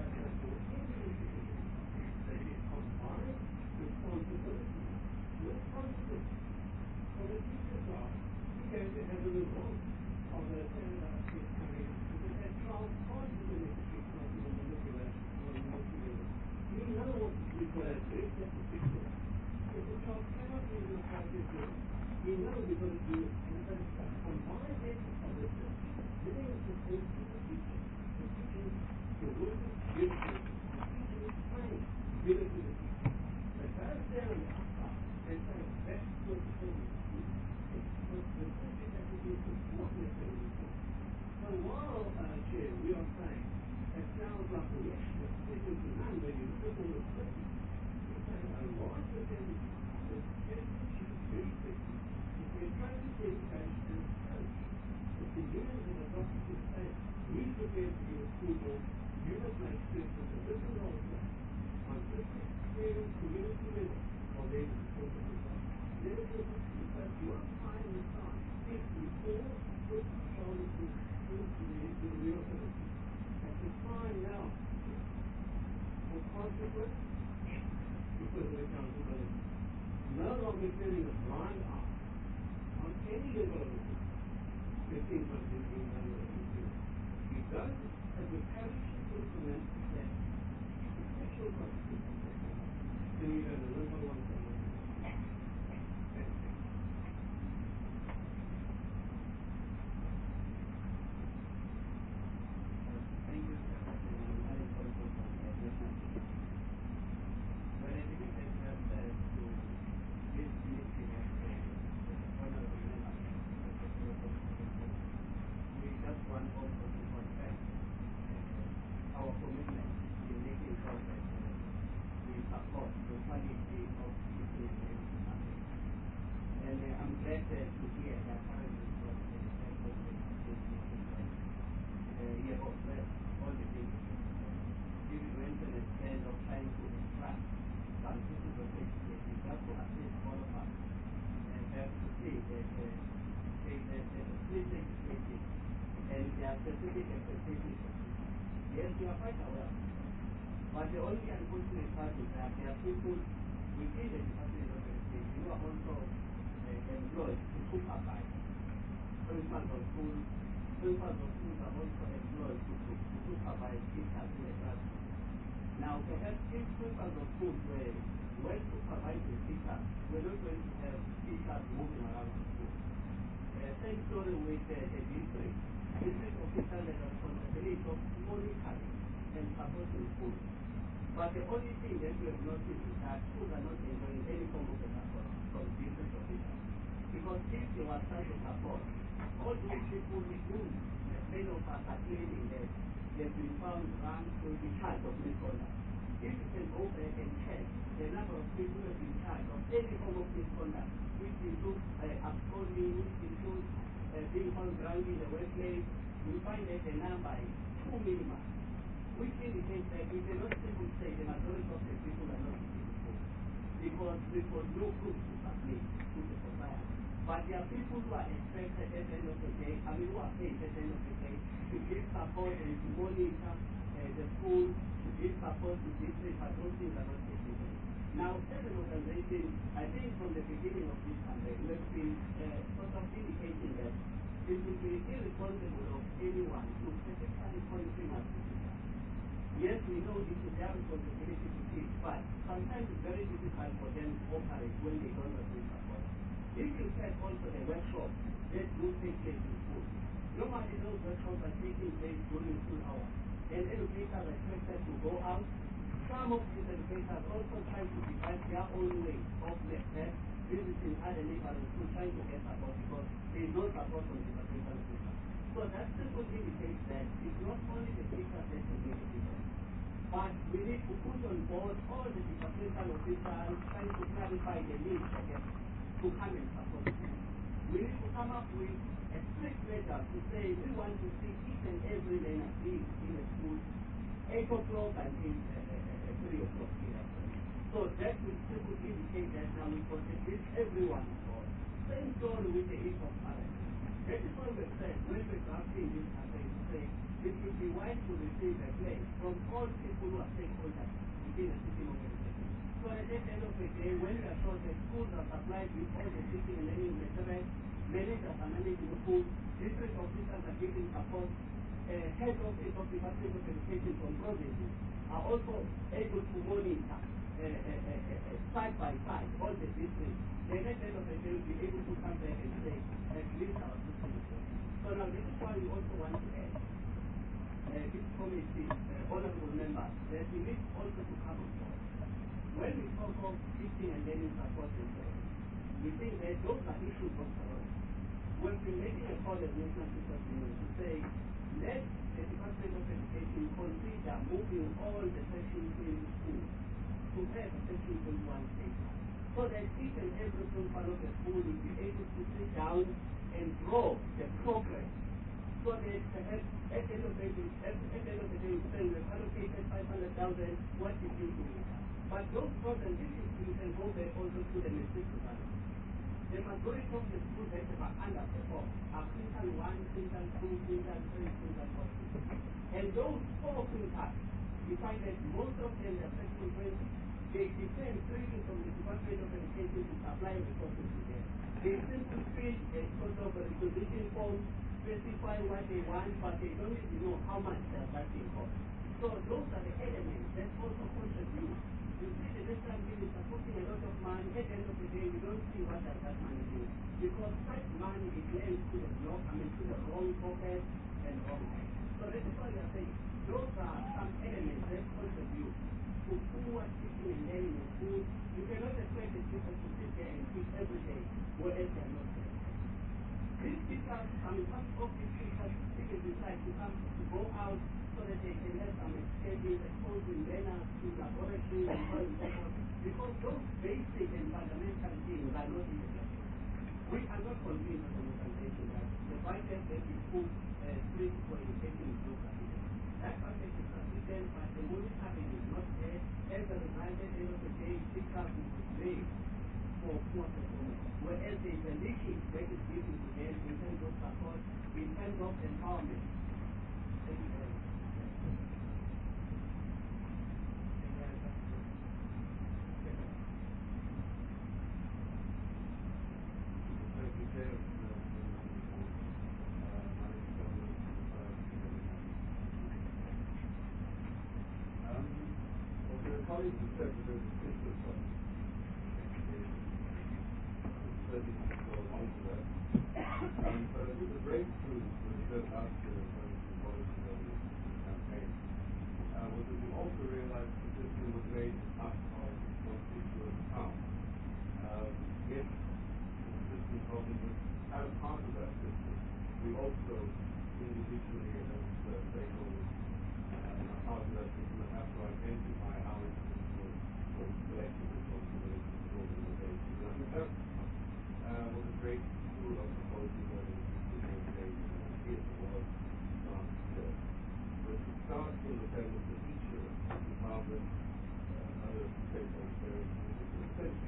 that is combined responsibility. Responsibility for the teacher class, we're going to have a result of the standardized test coming up. Because that child can't do the necessary cognitive manipulation or multi-level. We know what we call a very particular. If the child cannot use an appropriate level, we know we've got to do it. And so it's a combined effort of the system giving support to the teacher, the teaching, the workers give it to the teacher, the teaching is trained, give it to the teacher. So it goes down the outside and say, that's what the children do. The teacher has to be supporting the children. So while, Chair, we are saying, it sounds like a wish, but this is the number you look at all the studies. We're saying a large percentage of education very quickly is the appropriate education and approach that the unions have adopted to say, we prepared to be a school board, you must make certain that this is also on system, experience, community level, or there is a support of the class. There is a system, but your time and time, if we all put our shoulders into the real thing. At the time now, for consequence, because of accountability. No longer turning a blind eye on any level of the system. It seems like there's been no way to do it. We don't have the courage to implement that. Special consequences. Then we don't know what one thing. Our commitment in making sure that we support the quality of teaching and I'm glad to hear that currently from the head of the you have observed all the things. If you went an extent of trying to extract some pieces of education, just to assist all of us, and have to see that there is a split education and there are specific expectations of people. Yes, we are quite aware. But the only unfortunate part is that there are people within the Department of Education who are also employed to supervise. Principals of schools are also employed to supervise teachers in the classroom. Now, perhaps if principals of schools were supervising teachers, we're not going to have teachers moving around the school. Same story with the district. District officials have a responsibility of monitoring and supporting schools. But the only thing that we have noticed is that schools are not enjoying any form of support from district officials. Because if they were trying to support, all those people who many of us are claiming that they've been found wrong to be charged of misconduct. if you can go back and check the number of people who have been charged of any form of misconduct, which includes absconding, which includes being found drunk in the workplace, we find that the number is 2 minimum, which indicates that we cannot simply say the majority of the people are not people, because we've got no proof to submit to the society. But there are people who are expected at the end of the day, who are paid at the end of the day, to give support and to monitor the school, to give support to district, but those things are not taking place. Now, as an organization, I think from the beginning of this campaign, we have been sort of indicating that it will be irresponsible of anyone to specifically point fingers to teachers. Yes, we know it is their responsibility to teach, but sometimes it's very difficult for them to operate when they don't receive support. If you check also the workshops that do take place in school, normally those workshops are taking place during school hours, and educators are expected to go out. Some of these educators also try to devise their own way of visiting other neighboring schools, trying to get support because there is no support from the departmental officers. So that simply indicates that it's not only the teachers that will make a difference, but we need to put on board all the departmental officials trying to clarify the need for them to come and support schools. We need to come up with a strict measure to say we want to see each and every learner be in a school 8 o'clock until 3 o'clock in the afternoon. So that will simply indicate that now we contribute everyone on board. Same story with the issue of parents. That is why we said when we're drafting this campaign to say it would be wise to receive a pledge from all people who are stakeholders within a teaching organization. So at the end of the day, when we are told that schools are supplied with all the teaching and learning materials, managers are managing schools, district officers are giving support, head office of Department of Education from provinces are also able to monitor side by side all the districts. Then at the end of the day, we'll be able to come back and say, at least our system is working. So now this is why we also want to add this committee, honorable members, that we need also to come on board. When we talk of teaching and learning support and service, we think that those are issues of priority. We've been making a call as National Teachers Union to say, let the Department of Education consider moving all the Section 20 schools to have a Section 21 status, so that each and every principal of the school will be able to sit down and draw the progress, so that perhaps at the end of the day, we say we've allocated 500,000, what is due to it? But those programs, this is, you can go back also to the matric results. The majority of the schools that are underperformed are quintile 1, quintile 2, quintile 3, quintile 4. And those 4 quintiles, you find that most of them are Section 20. They depend freely from the Department of Education to supply resources to them. They simply fill a sort of a requisition form, specify what they want, but they don't even know how much does that thing cost. So those are the elements that also contribute. You see the national minister putting a lot of money, at the end of the day, we don't see what does that money do. Because such money is lent to the to the wrong pocket and wrong hand. So that is why we are saying those are some elements that contribute to poor teaching and learning in school. You cannot expect the teachers to sit there and teach every day, whereas they are not there. These teachers, some of these teachers decide to come to go out so that they can have some education, exposing learners to laboratories and so on and so forth, because those basic and fundamental things are not in the classroom. We are not convinced as an organization that the budget that we put split for education is not sufficient. That budget is sufficient, but the monitoring is not there. As a result, at the end of the day, teachers will be blamed for poor performance, whereas there is a leakage that is given to them in terms of support, in terms of empowerment. Thank you very much. Colleagues have said that there's a system of studies that go along with that. But I think the breakthrough that we said last year in terms of policy campaign was that we also realized the system was made up of constituent accounts. If the system problem was as part of that system, we also individually as stakeholders are part of that system and have to identify how it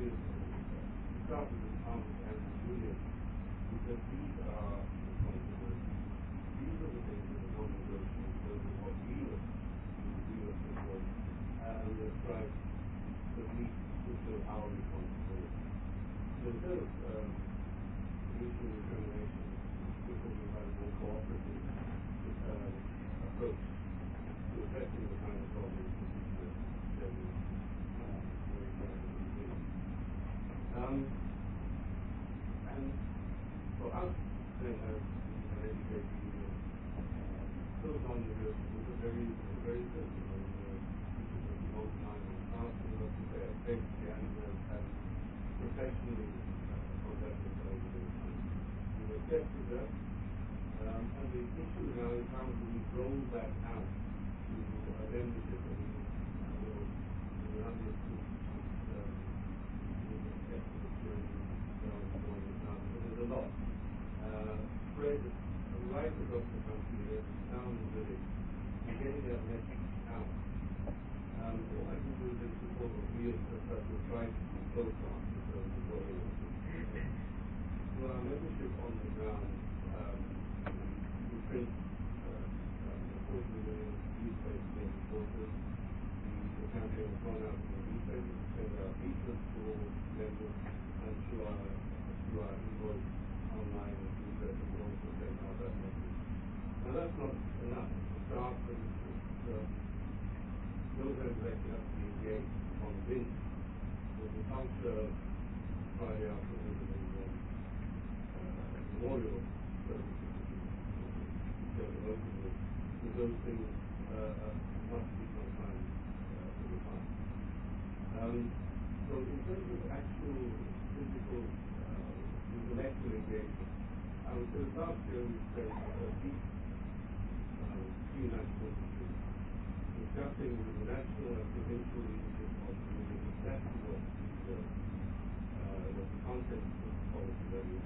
is start with the Farmers and Union, because these are responsibilities. These are the things that are non-negotiable in terms of what we must perform, and the strike that meet our responsibility. So instead of issuing determination, we're talking about a more cooperative approach to addressing the kind of problems that we have very and for us, then, as an education union, those non-negotiables are very simple. Teachers of the old time and classroom are prepared, basically, and professionally conduct themselves in the time. We've accepted that, and the issue now is how do we roll that out to a membership of the world. There are a number of schools there's a lot spread right across the country, every town and village, and getting that message out. All I can do is support what we as such have tried to do so far in terms of rolling out. So our membership on the ground, we print 40 million newspapers every quarter. The campaign has gone out to the newspapers, we send out leaflets to all members, and through our invoice online and newsletter, we also send out that message. Now that's not enough to start, but those members actually have to be engaged, convinced that the culture of Friday afternoon and memorial services that those things must be sometimes to the past. So in terms of actual physical intellectual engagement, I would say last year we spent a week 3 nights on the street, discussing with the national and provincial leadership of the union exactly what the content of the policy that is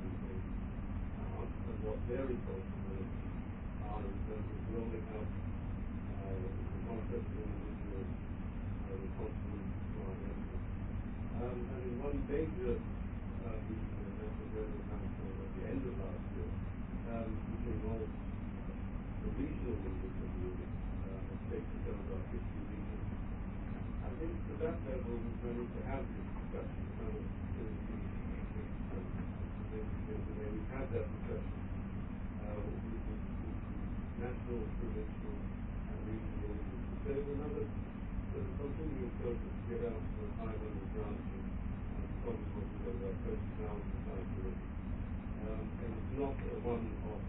and what their responsibilities are in terms of rolling out the concept of individual responsibility to our nation. And in one major meeting in the National General Council at the end of last year, which involved the regional leaders of the union, taking care of our 50 regions, I think to that level we need to have this discussion. We've had that discussion with national, provincial, and regional leaders. There's another continuing process to get out to the 500 branches and probably put together about 30,000 sites of it. And it's not a one-off,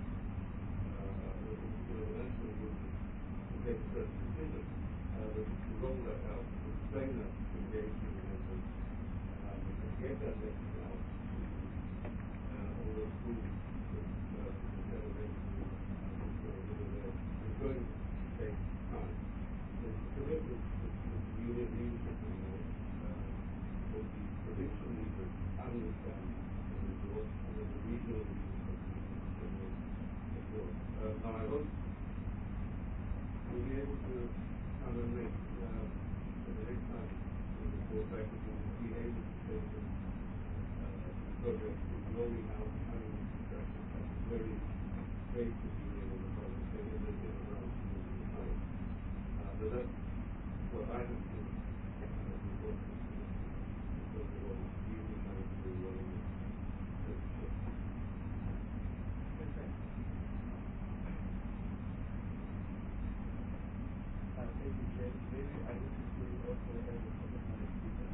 the national union to take a certain decision, but to roll that out, to explain that, to engage with the members, and get that message out to all those schools that instead of everything is going to take time. The commitment that the union leadership will make, that the provincial leaders understand the result, and that the regional leaders will support. Now I hope we'll be able to come and make the next time we report back to you, be able to say that progress in rolling out having this discussion at the very base of the union and the public table that they have around the time. But that's what I have seen as important in terms of what we were trying to do rolling this shift. Thank you, James. Maybe I would just say also as a professional speaker,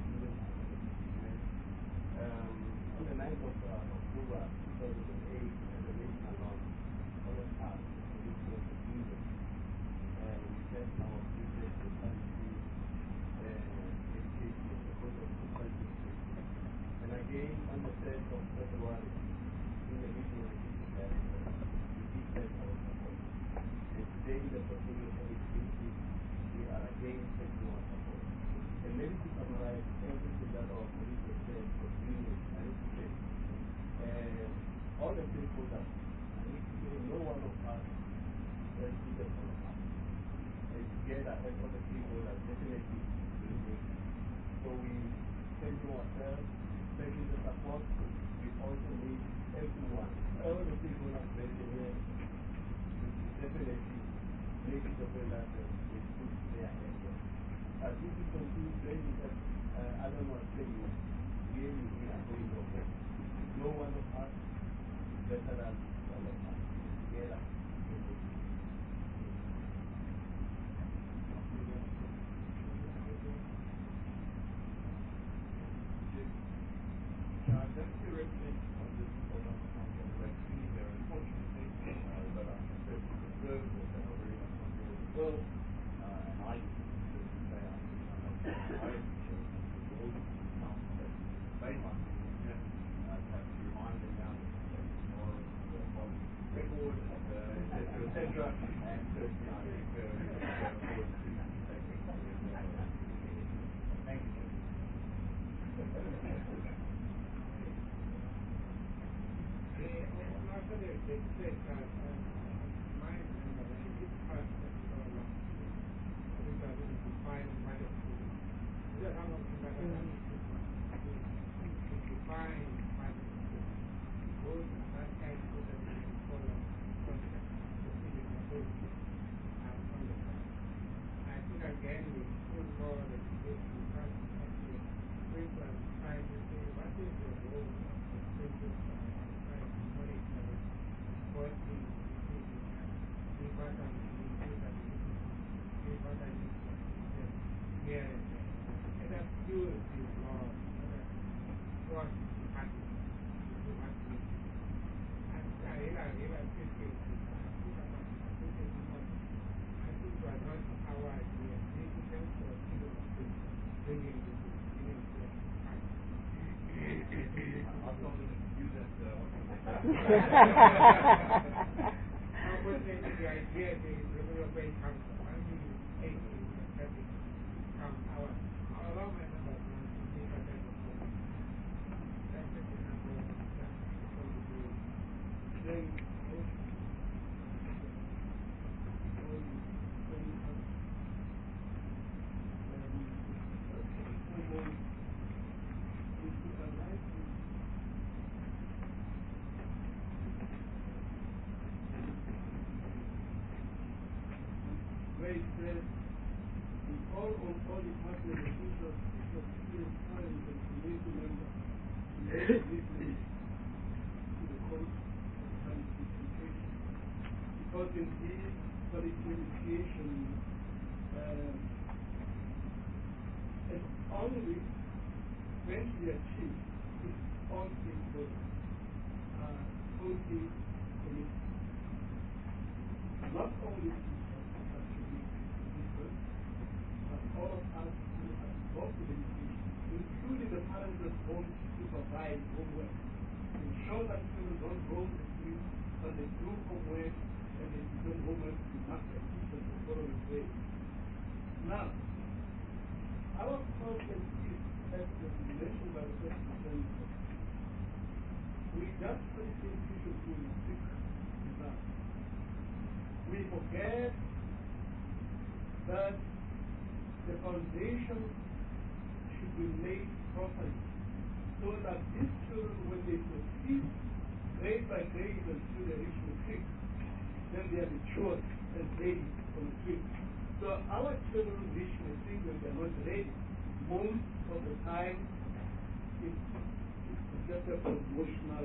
on the 9th of October 2008, at the national launch, all of us, the Committee of the Union, we set our previous society education, the code of society education. And again, on the 3rd of February, in the meeting of the Chief Director, we did set our support. And today, the portfolio of education, we are again setting our support. And maybe to summarize everything that our colleagues have said for the union, I need to say, all the stakeholders, I need to say no one of us is either for us. And together, as all the stakeholders, definitely will make it. So we thank children ourselves, making the support, we also need everyone, all the people that mentioned here, to definitely make it a way that they put their effort. As this is conclude saying that Adam was saying, really we are going over. No one of us is better than all of us. Together. That's the representative of this program of vaccine there. Unfortunately, but I can say the conservatives have a very much on board as well. And I just say I appreciate the board council that they might be have to remind them now that tomorrow will follow record, etc. And certainly I think thank you. Also the state my member, this part that we got along, we got to define minus two. We are not going to define minus two. Both that kind of that we can follow concept, procedure, authority, and understand. I think again we should more the education because actually we can try to say what is the role of the students what the what are here and there. And that's pure is law. What happens to what we and I think it was not our idea. This is just for people to bring in the I told them to do that. I would say the idea is the way comes from. I mean, it's from our law members want to take a type of problem. That's the number one that's supposed to do. Then, where it says, in all department officials, teachers, students, parents, and community members, listen to the code of quality education. Because indeed, quality education is only when we achieve its own stakeholders, quality committee. Not only all of us who are involved in education, including the parents at home to supervise homework, ensure that children don't roam the streets, but they do homework and they do homework to mark the teachers the following day. Now, our problem is, as mentioned by the President, we just put education to strict design. We forget that the foundation should be made properly so that these children, when they proceed grade by grade until they reach matric, then they are matured and ready for matric. So our children reach matric when they are not ready. Most of the time, it's just a promotional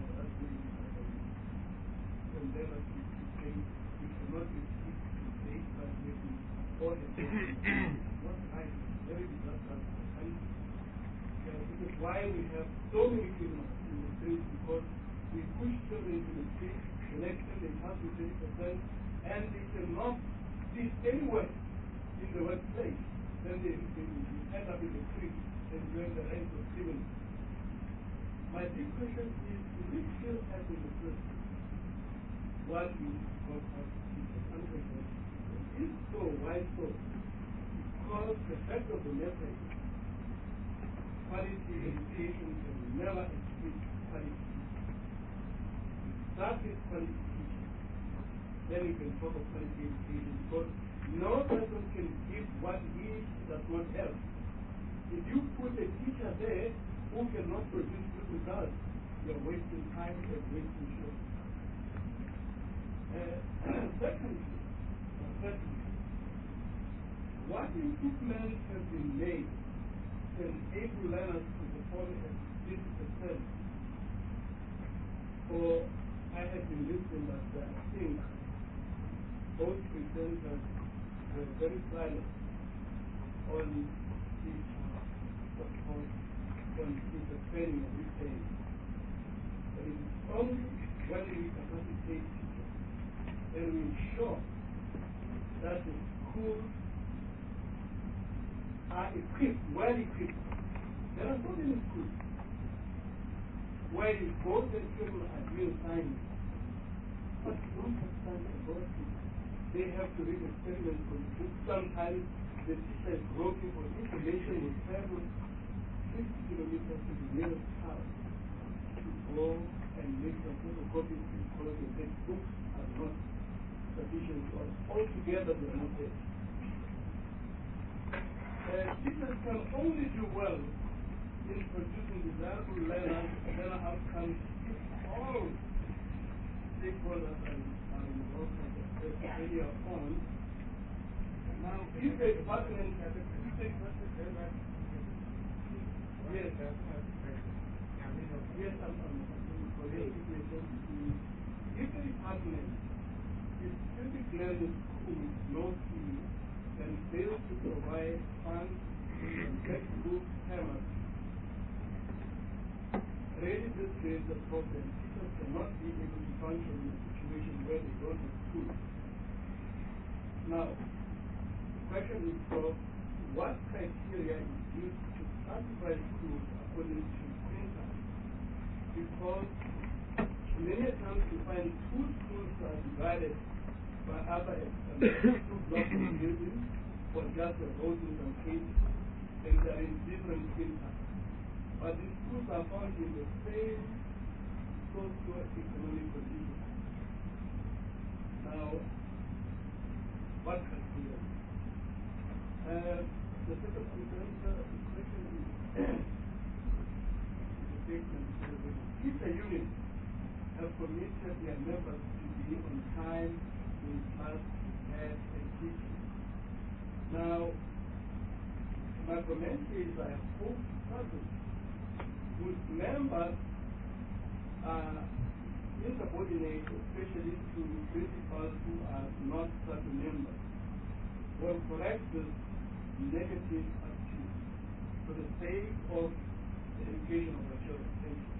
endeavor to say we cannot repeat the grade by maybe or not right, very disastrous for the country. This is why we have so many children in the streets, because we push children into the streets, the next time they pass with 20%, and they cannot sit anywhere in the workplace. Then they end up in the street enjoying the rest of freedom. My big question is, do we still have in the first what we call constitutional? If so, why so? Because the fact of the matter is, quality education can never achieve quality teaching. Start with quality teaching, then you can talk of quality education, because no person can give what he does not have. If you put a teacher there who cannot produce good results, you're wasting time and wasting children. Secondly, what improvements have been made to enable learners to perform at 50%? Or I have been listening, but I think both presenters were very silent on the training of this thing. But it is only when we capacitate teachers and we ensure that the schools are equipped, well equipped. There are so many schools where the both and children are doing science, but don't have time to go to. They have to read experiments from the book. Sometimes the teacher is groping for information with travel 50 kilometers to the nearest town to go and make some photocopies because the textbooks are not sufficient or altogether they are not there. Teachers can only do well in producing desirable learner outcomes if all stakeholders are involved and earlier on. Now, if the department has a yes, I'm colleague. If the department is typically school no fee and fails to provide funds and textbook cameras, really this creates a problem. Teachers cannot be able to function in a situation where they don't have schools. Now, the question is, so what criteria is used to classify schools according to quintile? Because many times you find two schools are divided by other two blocks of buildings for just the roads and cages, and they are in different quintiles. But these schools are found in the same socio-economic conditions. Now, what criteria? The second question is the statement. If a unit have committed their members to be on time in class, and teaching. Now, my comment is I hope others whose members are insubordinate, especially to principals who are not such members, will correct this negative attitude for the sake of the education of our children. Thank you.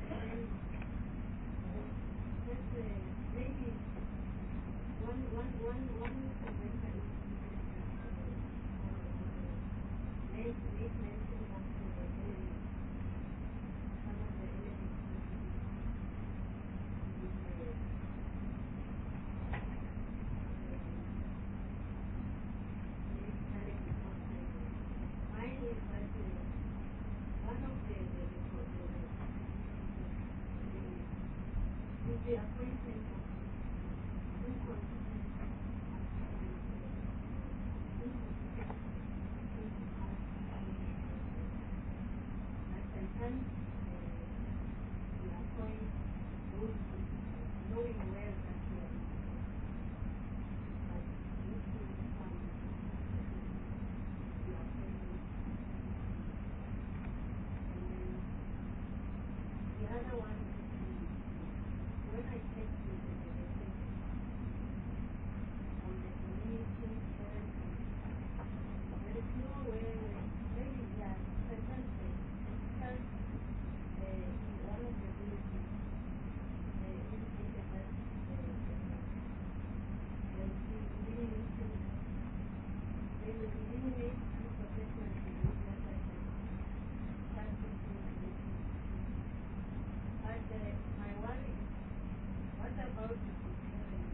One one presenter is make mention of the elements. Some of the elements mine is that one of the appointment of sometimes we appoint those knowing well that we are but if we appointment. The other one is when I take the on the community health, there is no way maybe there are certain in one of the villages indicated that they will eliminate two professional behaviors that start to but my worry is, what about the parents?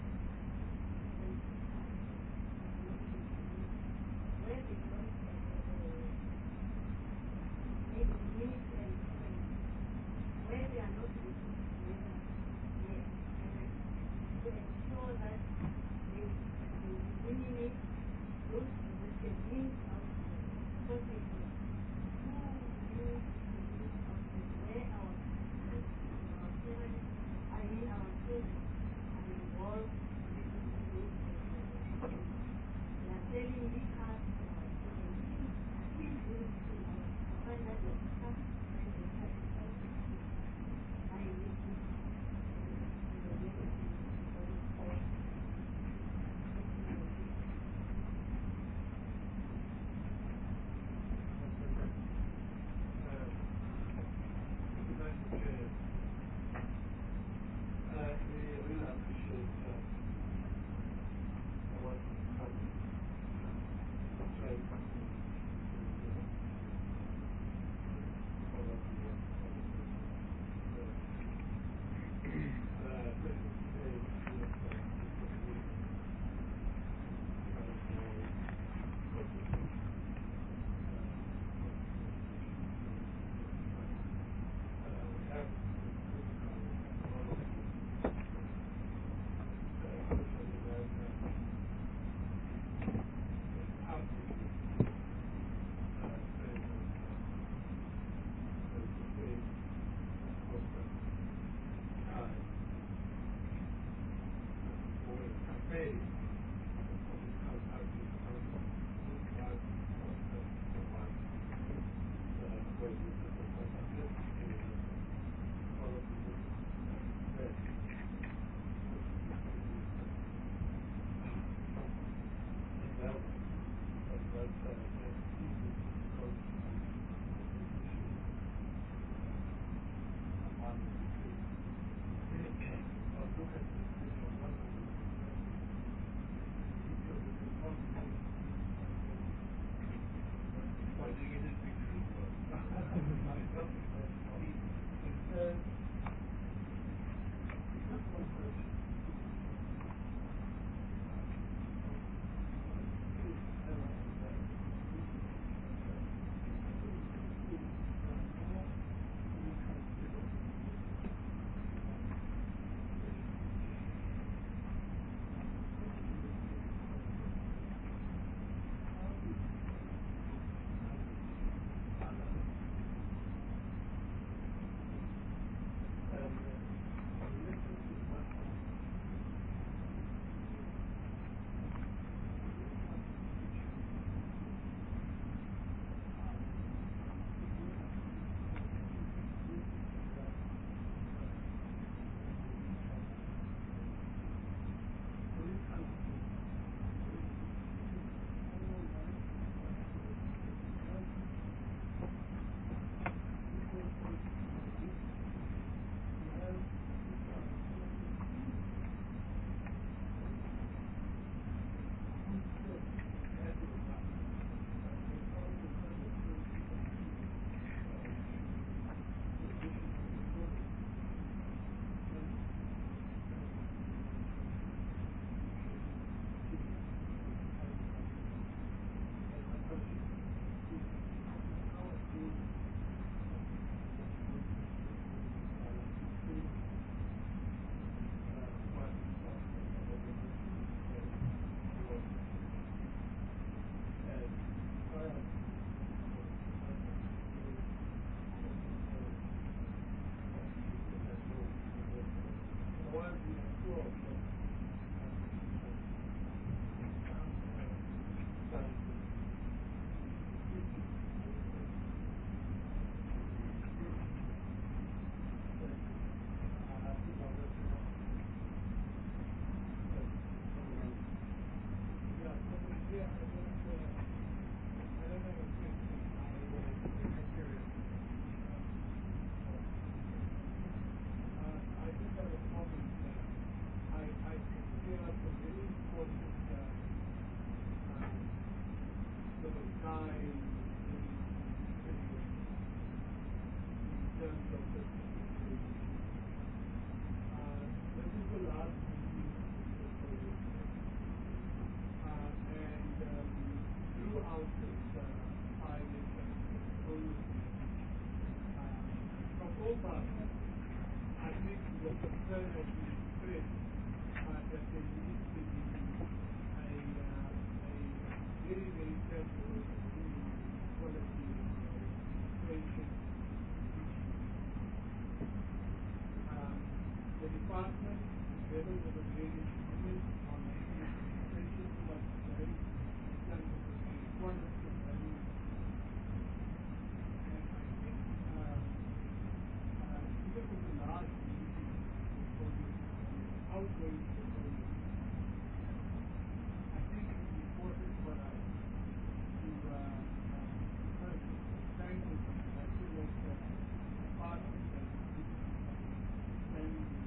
Where they don't maybe unity and where they are not working together yet, to ensure that they eliminate those positions means out because it is too used where our parents, our children are involved in those they are telling me how to please do it to find out your stuff and they try to help you. I need to about this highway pollution. From both parties, I think the concern has been expressed that there needs to be a very, very careful quality inspection. The department, together with the various units, are making attention to what's necessary in terms of the quantity of value. And I think even with the large outgoing portfolio, I think it is important for us to first thank the department that and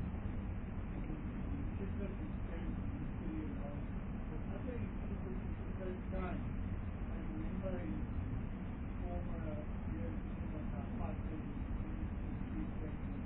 shipment is spent pretty long. But other shipment is the first time. I remember in former years when our partners in the banking,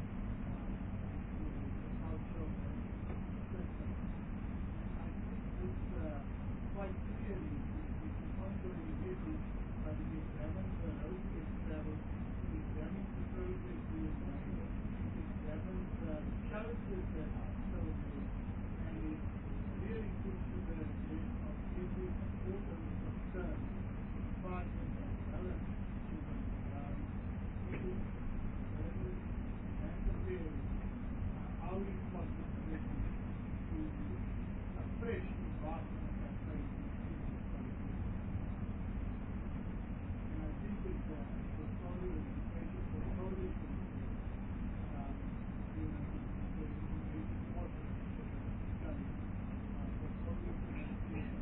the culture system. I think this quite clearly is an ongoing issue, but it examines the road it travels, it examines the progress being made, it examines the challenges that are still there, and it really puts to the attention of every important concern the department as well as human issues, service, and affairs our responsibility to a fresh department that plays in policy. And I think with the portfolio, the education portfolio, it's important to study portfolio financial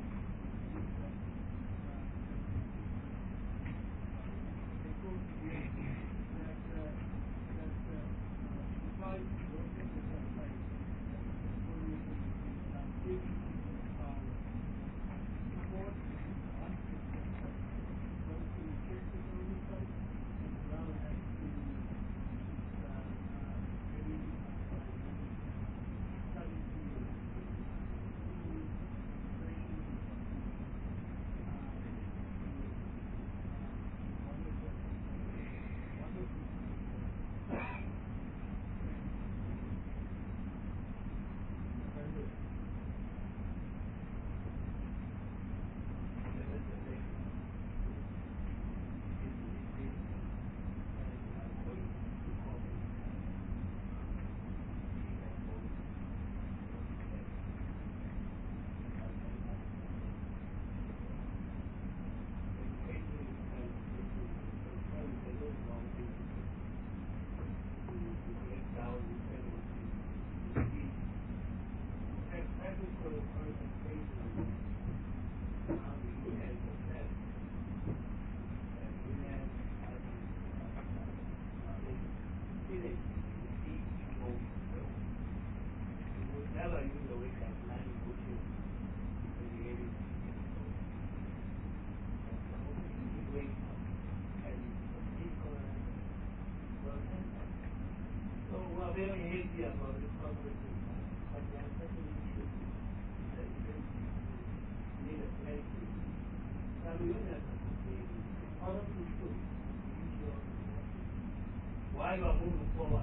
Why you are moving forward?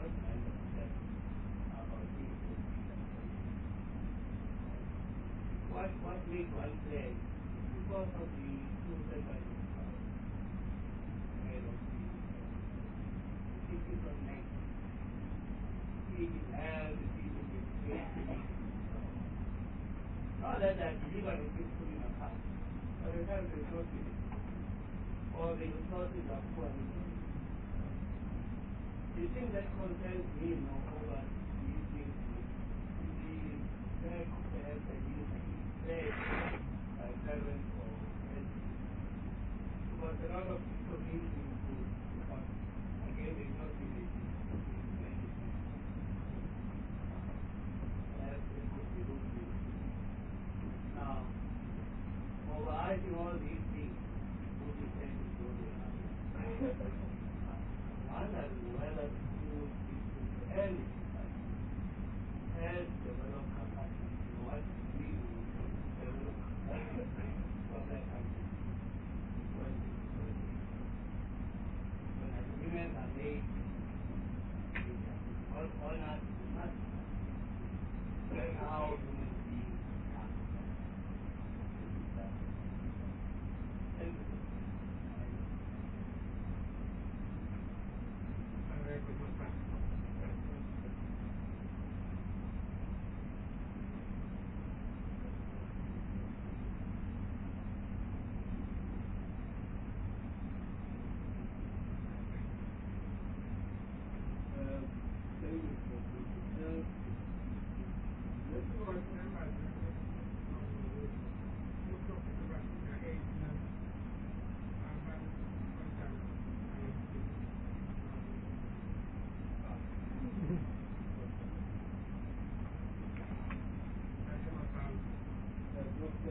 What made one say because of the two seconds ahead of the physical neck. He has the people with not that I deliver the people in a car. By the time they go to it, or the resources are poor. The thing that concerns me over these things is the back perhaps I use by parents or parents. Because a lot of people need to improve, but again they not really now, mobilizing all these things would be sent to go to whether you early has developed capacity, what we develop capacity, but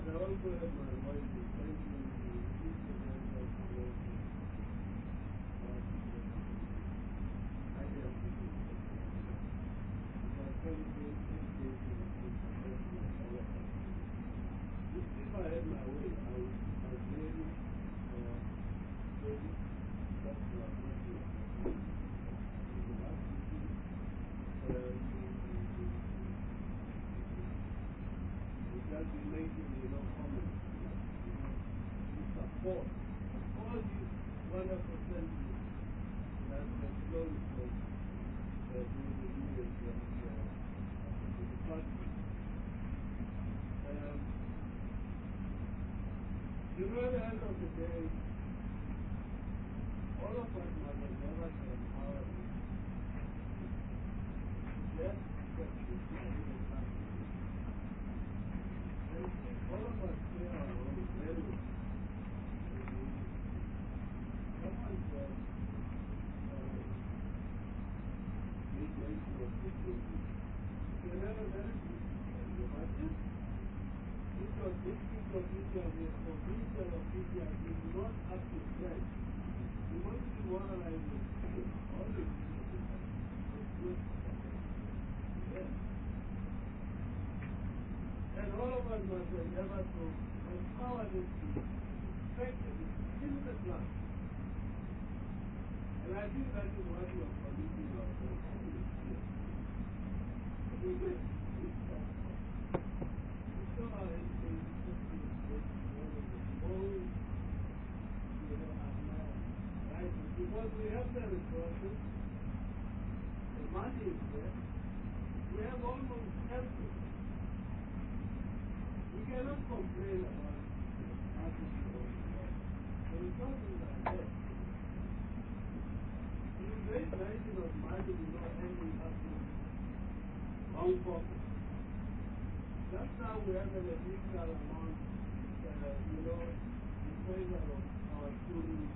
I also have my wife to thank you. This is a very good promotion. I have to do it. Because education is professional all of us. If I had my way, I would really that's not true. That we making comments, to support all these wonderful sentiments that have flown from the years of the party. At the end of the day, all of us must endeavor to empower them. Yes, but we all of us play our role very well. Someone said, make mention of PTSD. You never benefit from the budget. This was district of PTSD, provincial of PTSD is not up to scratch. We want to demoralize the people. All the people. Yes. And all of us must endeavor to empower this people, strengthen it, in the class. And I think that is what we are committing ourselves to. We show our education system is one of the most, right? Because we have the resources, the money is there, we have almost everything. We cannot complain about nothing to hold the world. The resources are there. You raise mention of money without ending up in wrong pocket. Just now we have an additional amount, in favor of our students.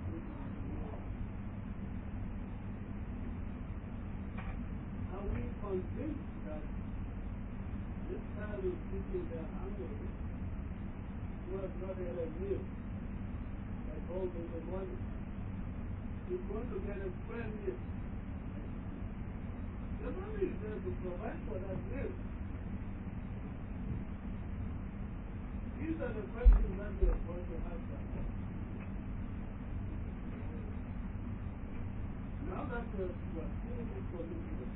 Are we convinced that this child is sitting there hungry, who has not had a meal at home in the morning, is going to get a square meal? The money is there to provide for that meal. These are the questions that we are going to ask ourselves. Now that we are seeing this commitment,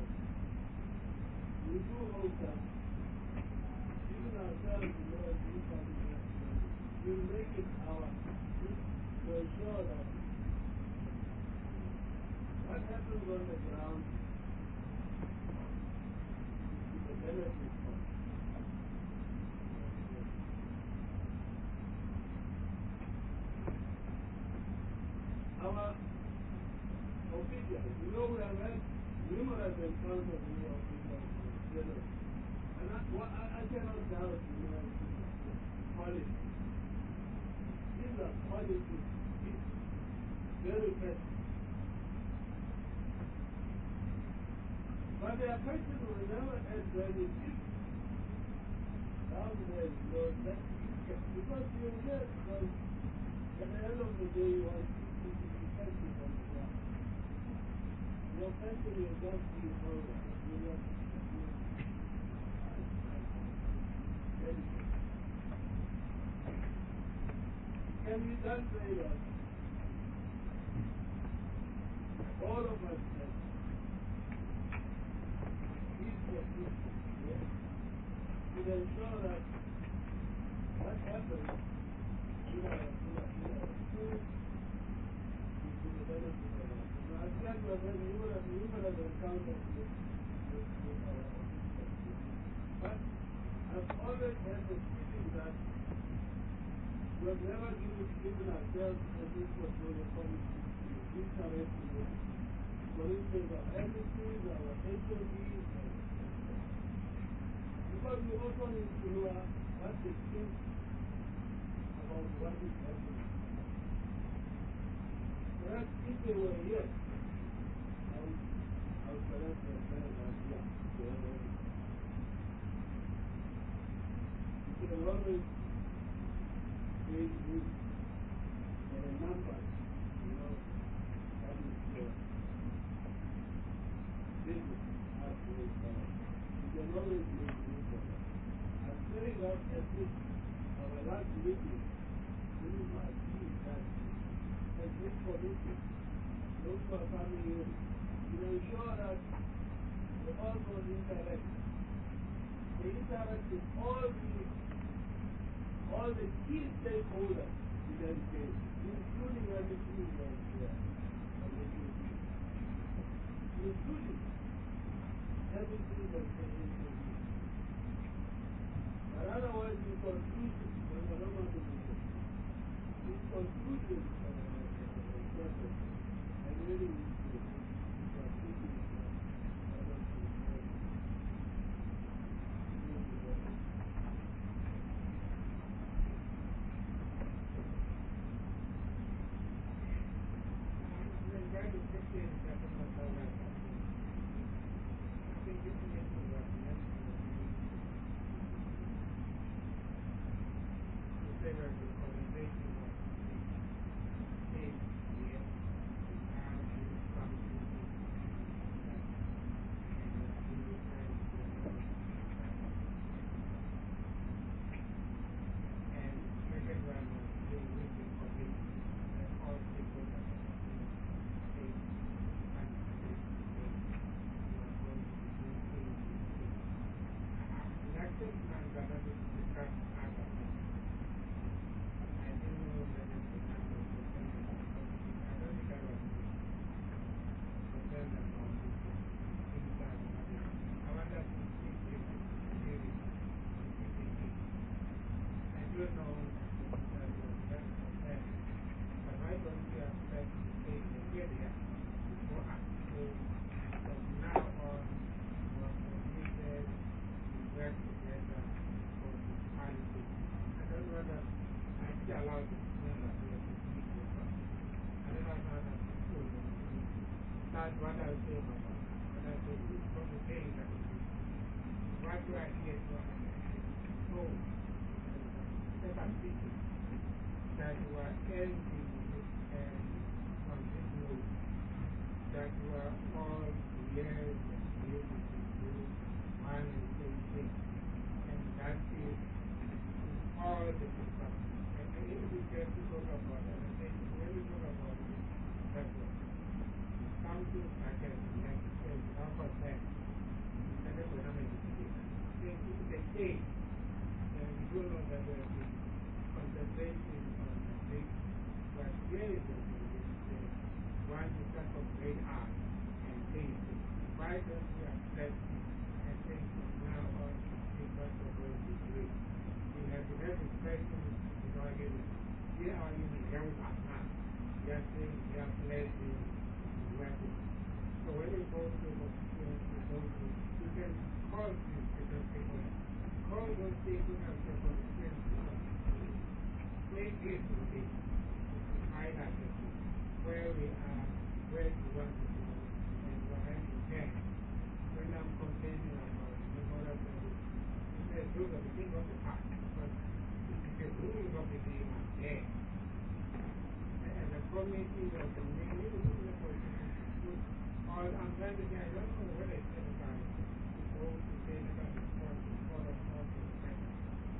we do hope that even ourselves in order to do something, we'll make it our to ensure that what happens on the ground is the benefit of our officials. We have had numerous encounters with our officials. And I cannot doubt, policy. These are policies. It's very bad. But their questions will never end when it is down there, that's because you're there because at the end of the day you want to be effective on the ground. Your question is just be forward. Can we then say that all of us have to ensure that what happens in our school is to the benefit of us. I said we have had numerous encounters with our officials. But I've always had the feeling that we have never given ourselves a this portfolio policy to reiterate to them. For instance, our embassies, our HODs, because we also need to know what they think about what is happening. Perhaps if they were here, I would perhaps have said that, yeah, they are ready. You can always age group and the numbers, you know, that is business has to you can always make use of it. I'm very well at this, our last meeting, this is my view that as this committee, those who are coming in, to ensure that they also interact. They interact with all the key stakeholders in education, including everything that including everything that but otherwise, in conclusion, I don't want to do this. In conclusion, I really need to that's what I was saying about. When I say it's from the thing that what do I hear from so set up people that were ending on this note that were all years and years to do one and the same thing. And that is all the people. And if we get to talk about it, I think when we talk about it, that's what. Something like a alpha test, and then we're not going to see it. They say, and we don't know that there is concentration on the big, but here is the one is kind of very hard and things. Why don't we accept and think from now on, because of going to do it? We have to have this person in our area. We are in the young now. We are saying we are pledging. So when you go to the you can call these different people. Call those people and say, for instance, play this with it. Highlight it. Where we are, where you want to go, and what I intend. When I'm complaining about memorial service, you say, those are the things of the past. But the rules of the day are there. And the committee of the name I'm trying to say, I don't know what I said about it. Go to say about the sport, all of the sector.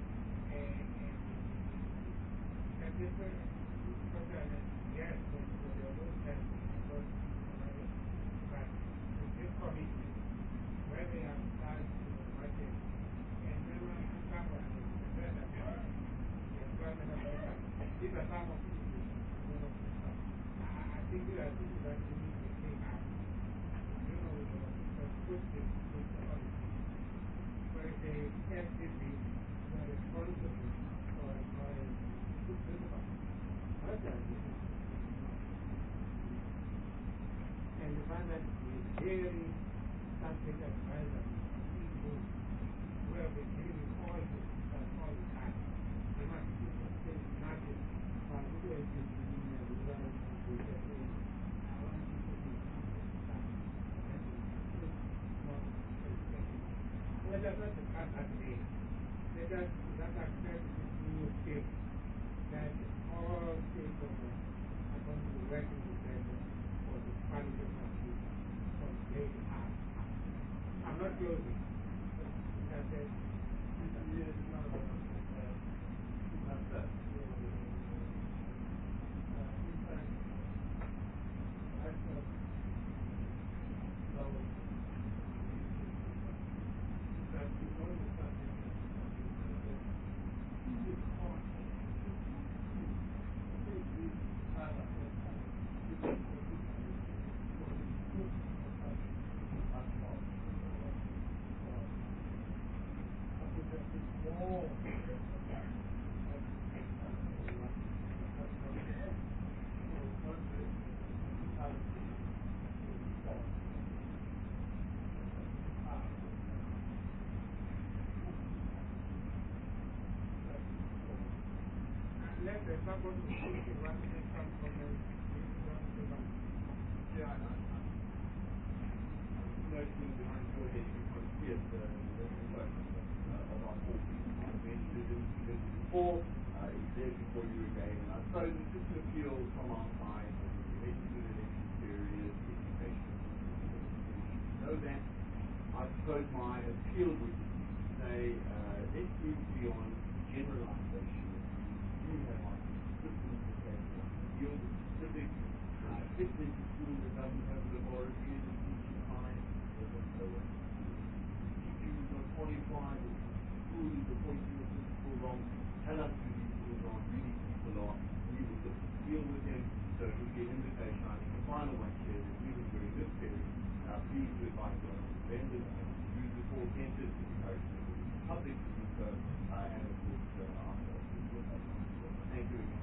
And this was yes, but there was that because but this committee, where they have started working, and then I'm covered and said that the employment of people, these are some of the I think there are people that we need to take out. Where the FDP were responsible for employing good principles. And the fact that the very subject advisor people who have been dealing all the systems all the time, they must be saying nothing. But who has been doing the result of the let us not discuss that today. Let us accept this new thing that There's not going to be one some comments. Yeah, noting behind your head, you can see it, the impact of our whole piece. I mentioned it before, it's there before you again. And I suppose it's just an appeal from our side, the election period, education. Know that. I suppose my appeal would be to say, let's move beyond generalization. You have our systems that deal with specific fitness school that doesn't have a laboratory in the teaching science, doesn't know what teaching is not qualified, or school is appointing a principal wrong, tell us who these schools are, who these people are, we will just deal with them. So it would be an invitation. I think the final one here is even during this period, please do advise us vendors to use the call centers to encourage the public to do so, and of course ourselves to do that. Thank you again.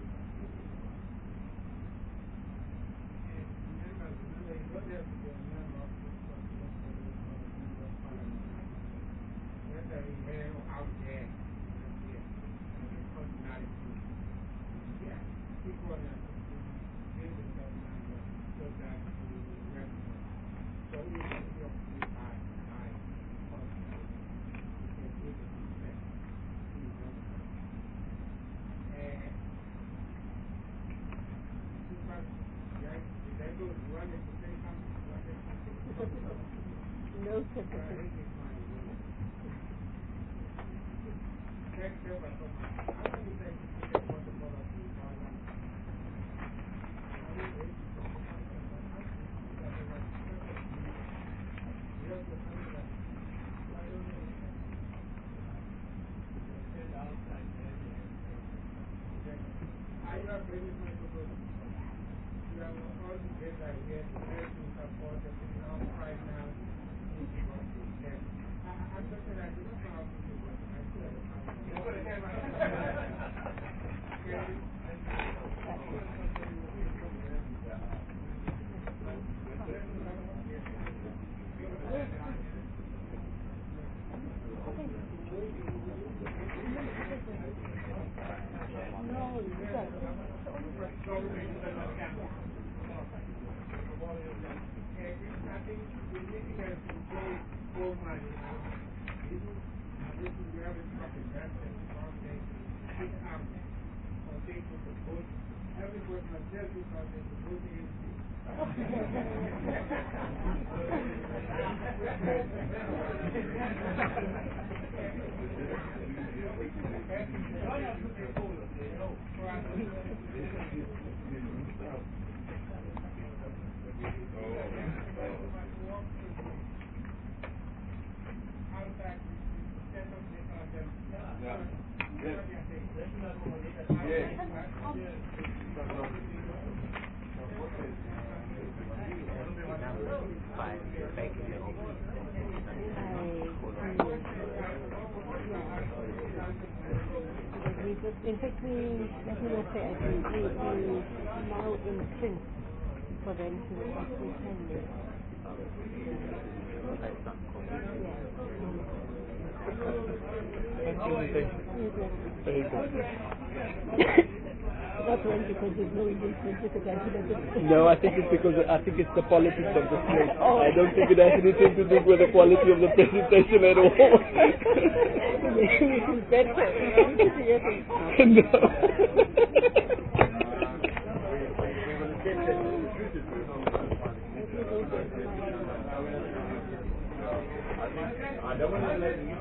No sympathy. In fact, let me just say, I think we now in print for them to actually send me. Not only because there's no engagement with the president. No, I think it's because it's the politics of the place. I don't think it has anything to do with the quality of the presentation at all. It's better. I don't want to let you